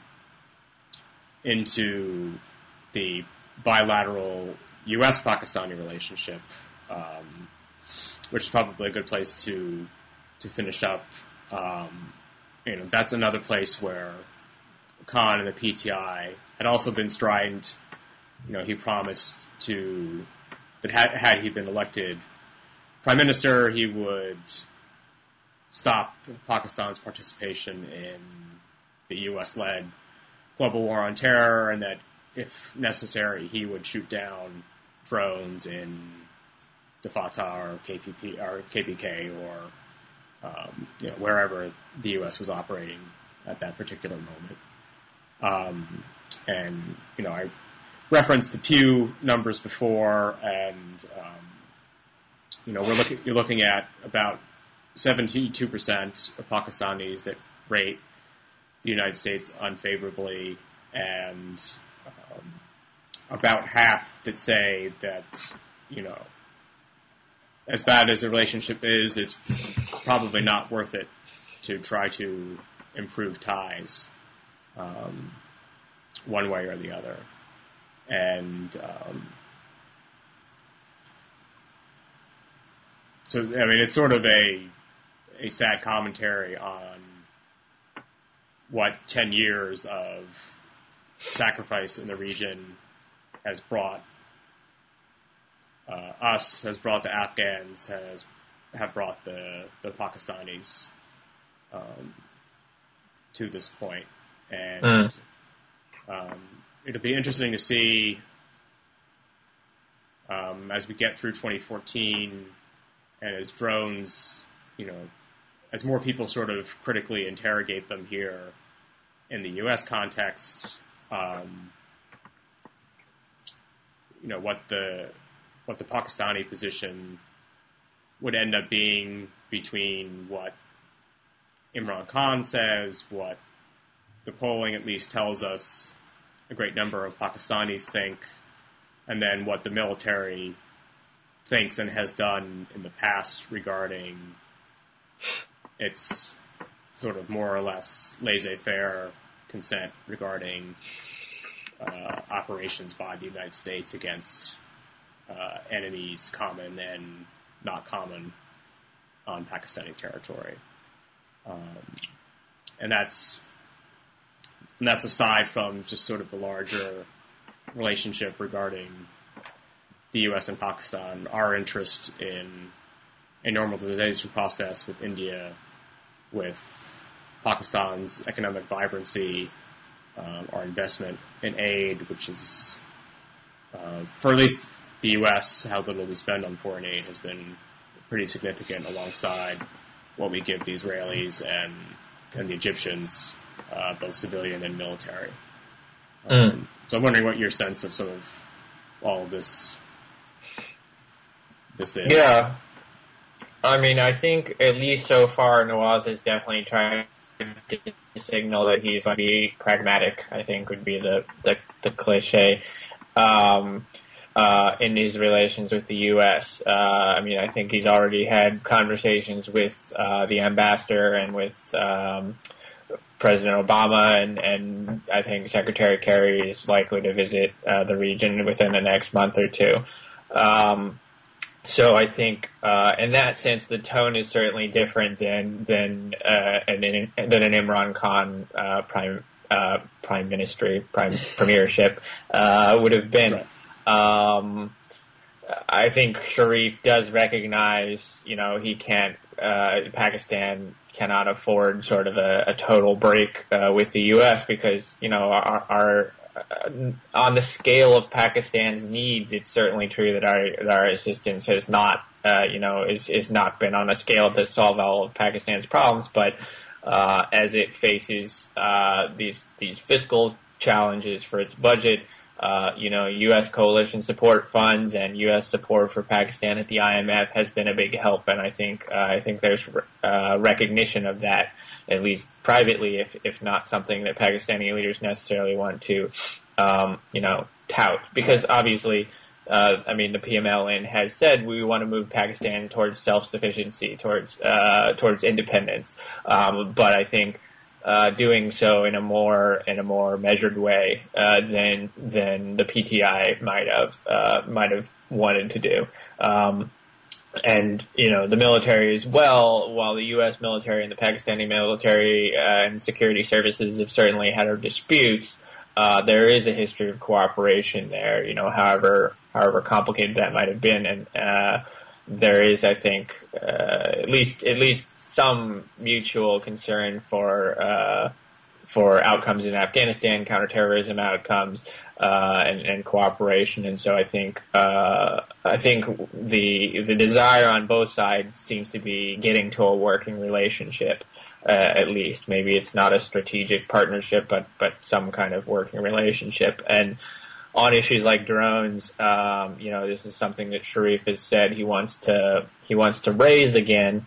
into the bilateral U S Pakistani relationship, um, which is probably a good place to to finish up. Um, you know, that's another place where Khan and the P T I had also been strident. You know, he promised to that had, had he been elected prime minister, he would stop Pakistan's participation in the U S-led global war on terror, and that if necessary, he would shoot down drones in the Fatah or K P P or K P K or um, you know, wherever the U S was operating at that particular moment. Um, and you know, I referenced the Pew numbers before, and um, you know, we're looking you're looking at about seventy-two percent of Pakistanis that rate the United States unfavorably, and um, about half that say that, you know, as bad as the relationship is, it's probably not worth it to try to improve ties um, one way or the other. And um, so, I mean, it's sort of a a sad commentary on what ten years of sacrifice in the region has brought uh, us, has brought the Afghans, has have brought the the Pakistanis um, to this point. And mm. um, it'll be interesting to see um, as we get through twenty fourteen and as drones, you know, as more people sort of critically interrogate them here in the U S context, um, you know, what the what the Pakistani position would end up being between what Imran Khan says, what the polling at least tells us a great number of Pakistanis think, and then what the military thinks and has done in the past regarding its sort of more or less laissez-faire consent regarding uh, operations by the United States against uh, enemies common and not common on Pakistani territory. Um, and that's and that's aside from just sort of the larger relationship regarding the U S and Pakistan, our interest in a normalization process with India, with Pakistan's economic vibrancy, um, our investment in aid, which is, uh, for at least the U S, how little we spend on foreign aid has been pretty significant alongside what we give the Israelis and, and the Egyptians, uh, both civilian and military. Um, mm. So I'm wondering what your sense of some of all of this, this is. Yeah. I mean, I think at least so far Nawaz is definitely trying to signal that he's going to be pragmatic, I think would be the, the, the cliche, um, uh, in his relations with the U S. Uh, I mean, I think he's already had conversations with, uh, the ambassador and with, um, President Obama, and, and I think Secretary Kerry is likely to visit, uh, the region within the next month or two. Um, So I think, uh, in that sense, the tone is certainly different than than uh, an than an Imran Khan uh, prime uh, prime ministry prime premiership uh, would have been. Right. Um, I think Sharif does recognize, you know, he can't. Uh, Pakistan cannot afford sort of a, a total break uh, with the U S because, you know, our, our Uh, on the scale of Pakistan's needs, it's certainly true that our that our assistance has not, uh, you know, is is not been on a scale to solve all of Pakistan's problems. But uh, as it faces uh, these these fiscal challenges for its budget, uh, you know, U S coalition support funds and U S support for Pakistan at the I M F has been a big help, and I think uh, I think there's uh, recognition of that, at least privately, if if not something that Pakistani leaders necessarily want to, um, you know, tout. Because obviously, uh, I mean, the P M L N has said we want to move Pakistan towards self-sufficiency, towards uh, towards independence. Um, but I think uh, doing so in a more in a more measured way uh, than than the P T I might have uh, might have wanted to do. Um, And, you know, the military as well, while the U S military and the Pakistani military uh, and security services have certainly had our disputes, uh, there is a history of cooperation there, you know, however, however complicated that might have been. And, uh, there is, I think, uh, at least, at least some mutual concern for, uh, for outcomes in Afghanistan, counterterrorism outcomes, uh, and, and cooperation. And so I think, uh, I think the, the desire on both sides seems to be getting to a working relationship, uh, at least. Maybe it's not a strategic partnership, but, but some kind of working relationship. And on issues like drones, um, you know, this is something that Sharif has said he wants to, he wants to raise again.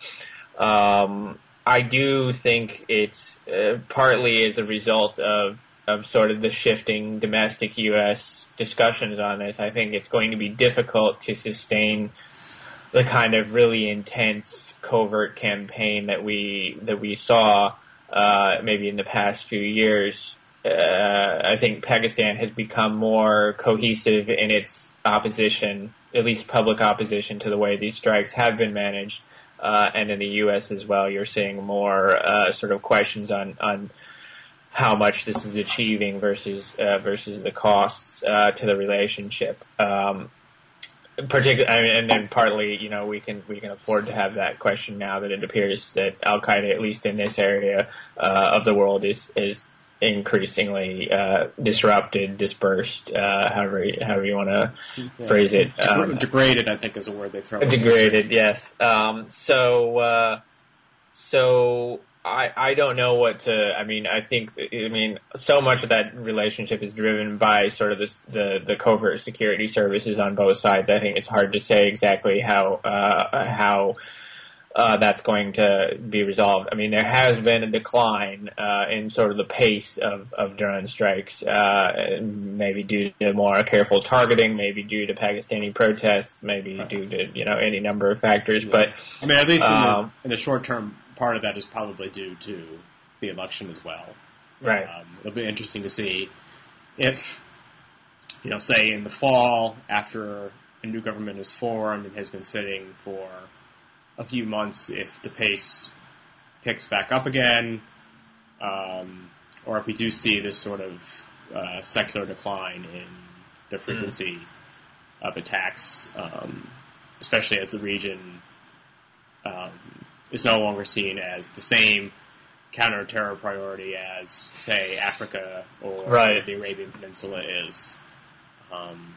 Um, I do think it's uh, partly as a result of, of sort of the shifting domestic U S discussions on this. I think it's going to be difficult to sustain the kind of really intense covert campaign that we that we saw uh, maybe in the past few years. Uh, I think Pakistan has become more cohesive in its opposition, at least public opposition, to the way these strikes have been managed. Uh, and in the U S as well, you're seeing more uh, sort of questions on, on how much this is achieving versus uh, versus the costs uh, to the relationship. Um, particularly, I mean, and then partly, you know, we can we can afford to have that question now that it appears that Al Qaeda, at least in this area uh, of the world, is is increasingly uh, disrupted, dispersed, uh, however however you want to yeah. phrase it. Um, degraded, I think, is a word they throw. Degraded, yes. Um, so, uh, So I I don't know what to. I mean, I think I mean so much of that relationship is driven by sort of this, the the covert security services on both sides. I think it's hard to say exactly how uh, how uh, that's going to be resolved. I mean, there has been a decline uh, in sort of the pace of, of drone strikes, uh, maybe due to more careful targeting, maybe due to Pakistani protests, maybe right. due to, you know, any number of factors. Yeah. But I mean, at least in, um, the, in the short term, part of that is probably due to the election as well. Right. Um, it'll be interesting to see if, you know, say in the fall, after a new government is formed and has been sitting for a few months, if the pace picks back up again, um, or if we do see this sort of uh, secular decline in the frequency mm. of attacks, um, especially as the region um, is no longer seen as the same counter-terror priority as, say, Africa or right. the Arabian Peninsula is. Um,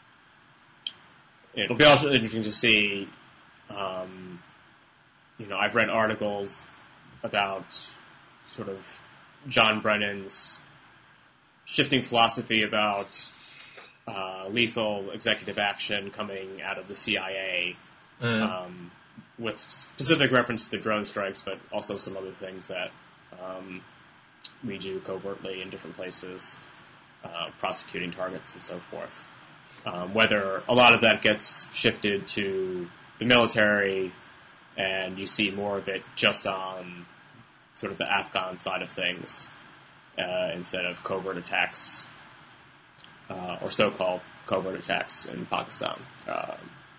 it'll be also interesting to see. Um, you know, I've read articles about sort of John Brennan's shifting philosophy about uh, lethal executive action coming out of the C I A, mm. um, with specific reference to the drone strikes, but also some other things that um, we do covertly in different places, uh, prosecuting targets and so forth. Um, whether a lot of that gets shifted to the military, and you see more of it just on sort of the Afghan side of things, uh, instead of covert attacks, uh, or so-called covert attacks in Pakistan. Um,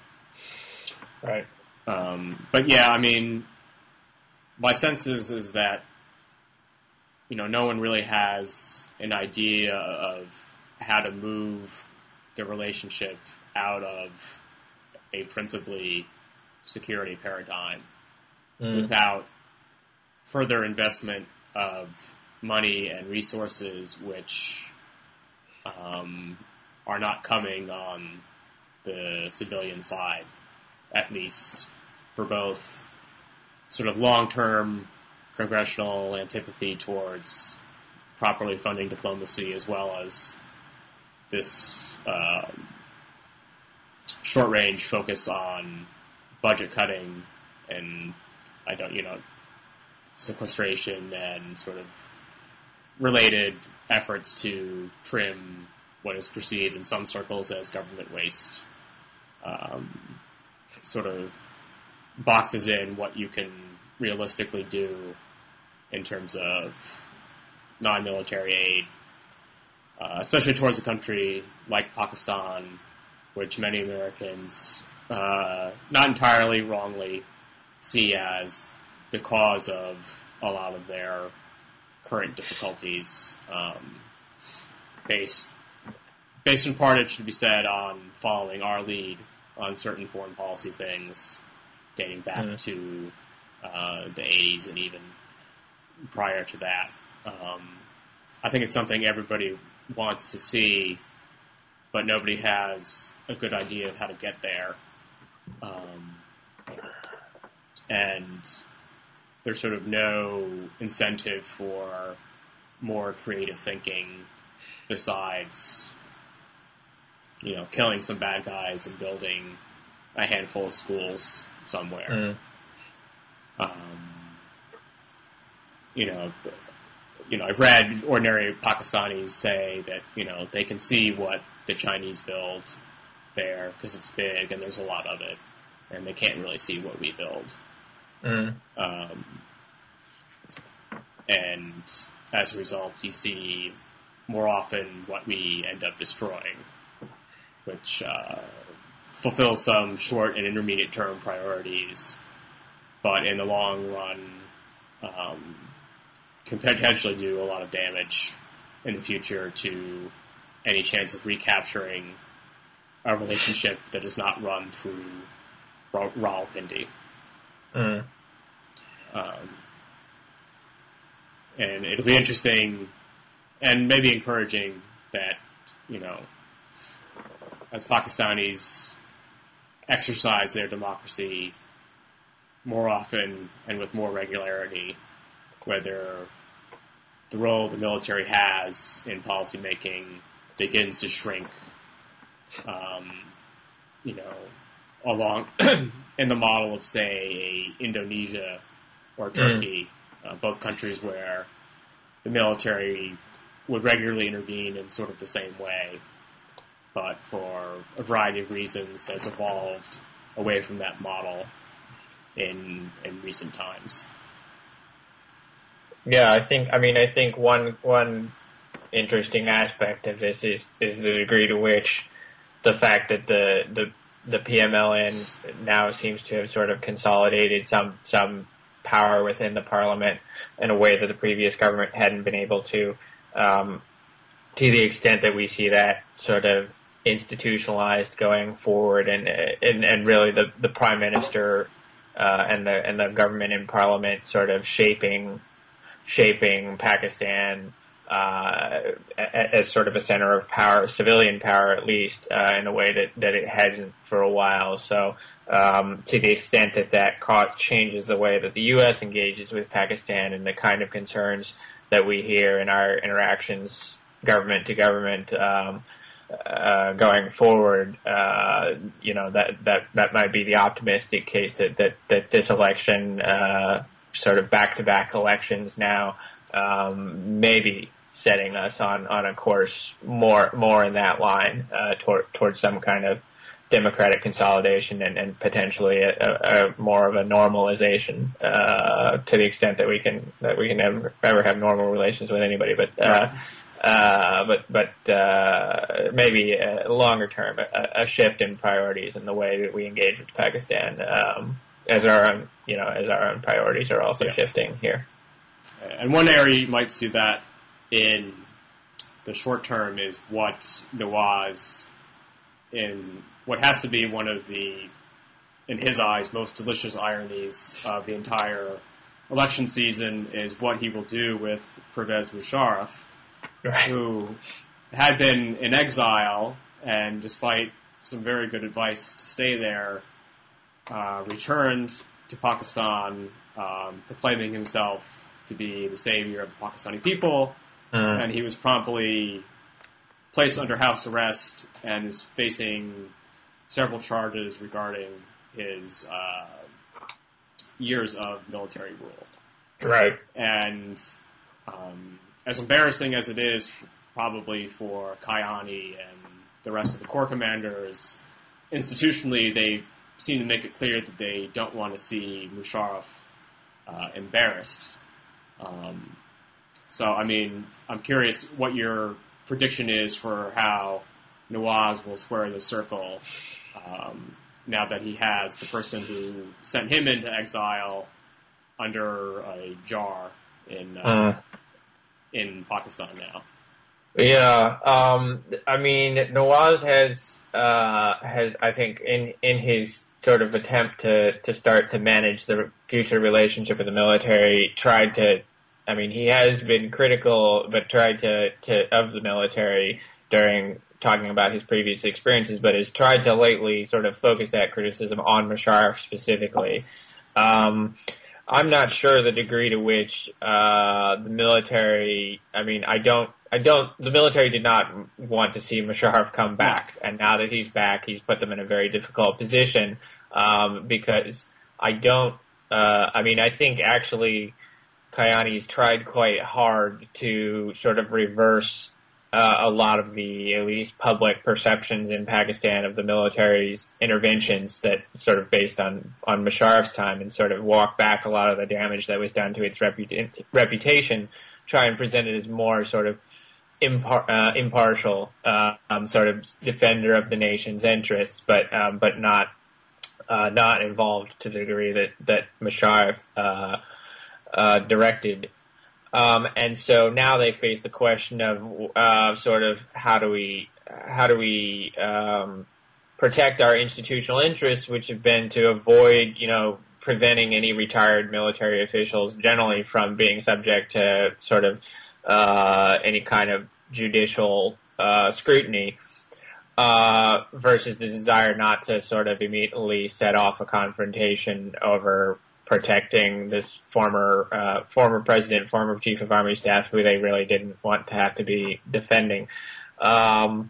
right. Um, but yeah, I mean, my sense is, is that, you know, no one really has an idea of how to move the relationship out of a principally security paradigm mm. without further investment of money and resources which um, are not coming on the civilian side, at least for both sort of long-term congressional antipathy towards properly funding diplomacy as well as this uh, short-range focus on budget cutting and, I don't, you know, sequestration and sort of related efforts to trim what is perceived in some circles as government waste, um, sort of boxes in what you can realistically do in terms of non-military aid, uh, especially towards a country like Pakistan, which many Americans, uh, not entirely wrongly, see as the cause of a lot of their current difficulties, um, based, based in part, it should be said, on following our lead on certain foreign policy things dating back mm. to uh, the eighties and even prior to that. Um, I think it's something everybody wants to see, but nobody has a good idea of how to get there. Um, and there's sort of no incentive for more creative thinking besides, you know, killing some bad guys and building a handful of schools somewhere. Mm. Um, you know, the, you know, I've read ordinary Pakistanis say that, you know, they can see what the Chinese build there because it's big and there's a lot of it, and they can't really see what we build. Mm. Um, and as a result, you see more often what we end up destroying, which uh, fulfills some short and intermediate term priorities, but in the long run um, can potentially do a lot of damage in the future to any chance of recapturing a relationship that is not run through Ra- Rawalpindi. Mm. Um, and it'll be interesting and maybe encouraging that, you know, as Pakistanis exercise their democracy more often and with more regularity whether the role the military has in policymaking begins to shrink, um, you know, along in the model of, say, a Indonesia or Turkey, mm. uh, both countries where the military would regularly intervene in sort of the same way, but for a variety of reasons has evolved away from that model in in recent times. Yeah, I think. I mean, I think one one interesting aspect of this is is the degree to which the fact that the the the P M L N now seems to have sort of consolidated some some power within the parliament in a way that the previous government hadn't been able to. Um, to the extent that we see that sort of institutionalized going forward, and and, and really the the prime minister uh, and the and the government and parliament sort of shaping shaping Pakistan uh, as sort of a center of power, civilian power at least, uh, in a way that that it hasn't for a while. So um, to the extent that that cause changes the way that the U S engages with Pakistan and the kind of concerns that we hear in our interactions, government to government, um, uh, going forward, uh, you know, that, that, that might be the optimistic case that, that, that this election, uh, sort of back-to-back elections now, um, maybe setting us on, on a course more, more in that line, uh, toward, towards some kind of democratic consolidation and, and potentially a, a, a more of a normalization, uh, to the extent that we can, that we can ever, ever have normal relations with anybody. But, uh, uh, but, but, uh, maybe a longer term, a, a shift in priorities in the way that we engage with Pakistan, um, as our own, you know, as our own priorities are also yeah. shifting here. And one area you might see that in the short term is what Nawaz, in what has to be one of the, in his eyes, most delicious ironies of the entire election season, is what he will do with Pervez Musharraf, right. who had been in exile and, despite some very good advice to stay there, uh, returned to Pakistan, um, proclaiming himself to be the savior of the Pakistani people, uh. and he was promptly placed under house arrest and is facing several charges regarding his uh, years of military rule. Right. And um, as embarrassing as it is probably for Kayani and the rest of the corps commanders, institutionally they seem to make it clear that they don't want to see Musharraf uh, embarrassed. Um, so, I mean, I'm curious what your prediction is for how Nawaz will square the circle um, now that he has the person who sent him into exile under a jar in uh, uh, in Pakistan now. Yeah, um, I mean, Nawaz has uh, has I think in in his sort of attempt to to start to manage the future relationship with the military, tried to. I mean, he has been critical, but tried to, to of the military during talking about his previous experiences, but has tried to lately sort of focus that criticism on Musharraf specifically. Um, I'm not sure the degree to which uh, the military. I mean, I don't. I don't. The military did not want to see Musharraf come back, and now that he's back, he's put them in a very difficult position um, because I don't. Uh, I mean, I think actually. Kayani's tried quite hard to sort of reverse uh, a lot of the, at least public perceptions in Pakistan of the military's interventions that sort of based on, on Musharraf's time, and sort of walk back a lot of the damage that was done to its reputa- reputation, try and present it as more sort of impar- uh, impartial, uh, um, sort of defender of the nation's interests, but um, but not uh, not involved to the degree that, that Musharraf uh Uh, directed. Um, and so now they face the question of, uh, sort of how do we, how do we, um, protect our institutional interests, which have been to avoid, you know, preventing any retired military officials generally from being subject to sort of, uh, any kind of judicial, uh, scrutiny, uh, versus the desire not to sort of immediately set off a confrontation over protecting this former uh, former president, former chief of army staff, who they really didn't want to have to be defending. Um,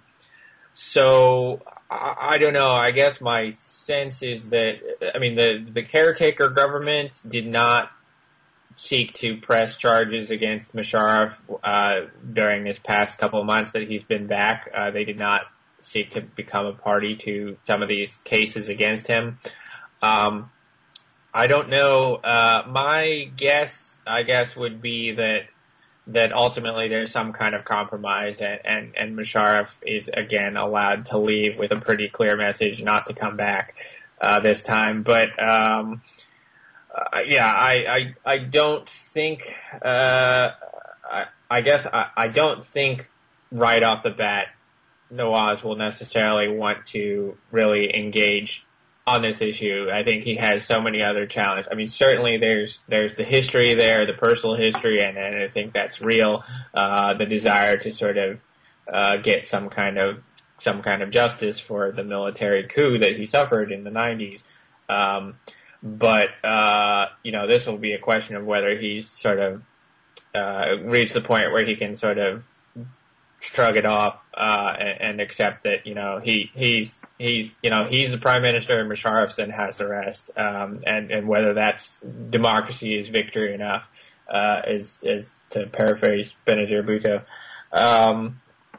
so I, I don't know. I guess my sense is that, I mean, the the caretaker government did not seek to press charges against Musharraf uh, during this past couple of months that he's been back. Uh, they did not seek to become a party to some of these cases against him. Um, I don't know. Uh, my guess, I guess, would be that that ultimately there's some kind of compromise, and, and, and Musharraf is again allowed to leave with a pretty clear message not to come back uh, this time. But um, uh, yeah, I, I I don't think. Uh, I, I guess I, I don't think right off the bat Nawaz will necessarily want to really engage on this issue. I think he has so many other challenges. I mean, certainly there's there's the history there, the personal history, and, and I think that's real. Uh, the desire to sort of uh, get some kind of some kind of justice for the military coup that he suffered in the nineties. Um, but uh, you know, this will be a question of whether he's sort of uh, reached the point where he can sort of shrug it off uh, and, and accept that, you know, he he's he's you know he's the prime minister and Musharraf's in house arrest, um, and and whether that's democracy is victory enough, uh, is is to paraphrase Benazir Bhutto. Um,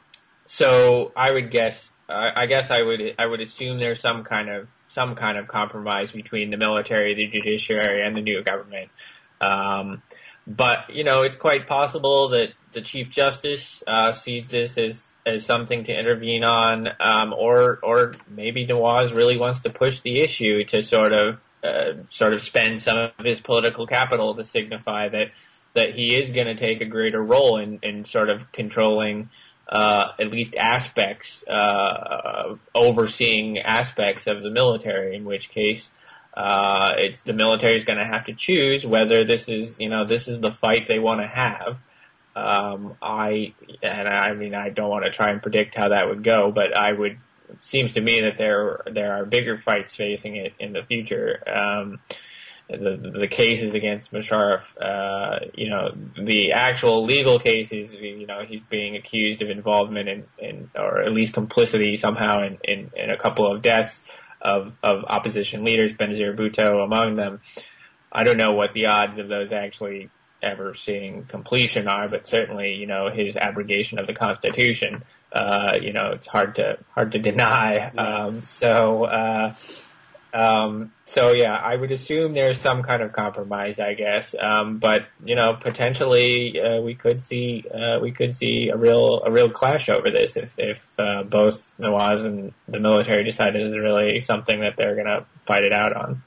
so I would guess, I, I guess I would I would assume there's some kind of some kind of compromise between the military, the judiciary, and the new government. Um, but you know, it's quite possible that the Chief Justice uh, sees this as, as something to intervene on, um, or or maybe Nawaz really wants to push the issue to sort of uh, sort of spend some of his political capital to signify that that he is going to take a greater role in, in sort of controlling uh, at least aspects, uh, overseeing aspects of the military. In which case, uh, it's the military is going to have to choose whether this is you know this is the fight they want to have. Um, I, and I mean, I don't want to try and predict how that would go, but I would, it seems to me that there, there are bigger fights facing it in the future. Um, the, the cases against Musharraf, uh, you know, the actual legal cases, you know, he's being accused of involvement in, in or at least complicity somehow in, in, in a couple of deaths of, of opposition leaders, Benazir Bhutto among them. I don't know what the odds of those actually ever seeing completion are, but certainly, you know, his abrogation of the Constitution, uh, you know, it's hard to, hard to deny. Um, so, uh, um, so yeah, I would assume there's some kind of compromise, I guess. Um, but, you know, potentially, uh, we could see, uh, we could see a real, a real clash over this if, if, uh, both Nawaz and the military decide this is really something that they're gonna fight it out on.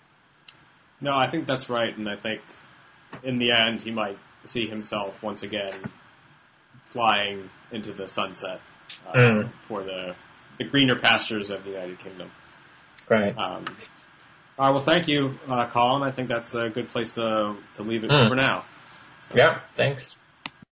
No, I think that's right, and I think in the end, he might see himself once again flying into the sunset uh, mm. for the the greener pastures of the United Kingdom. Right. Um, all right. Well, thank you, uh, Colin. I think that's a good place to to leave it mm. for now. So. Yeah. Thanks.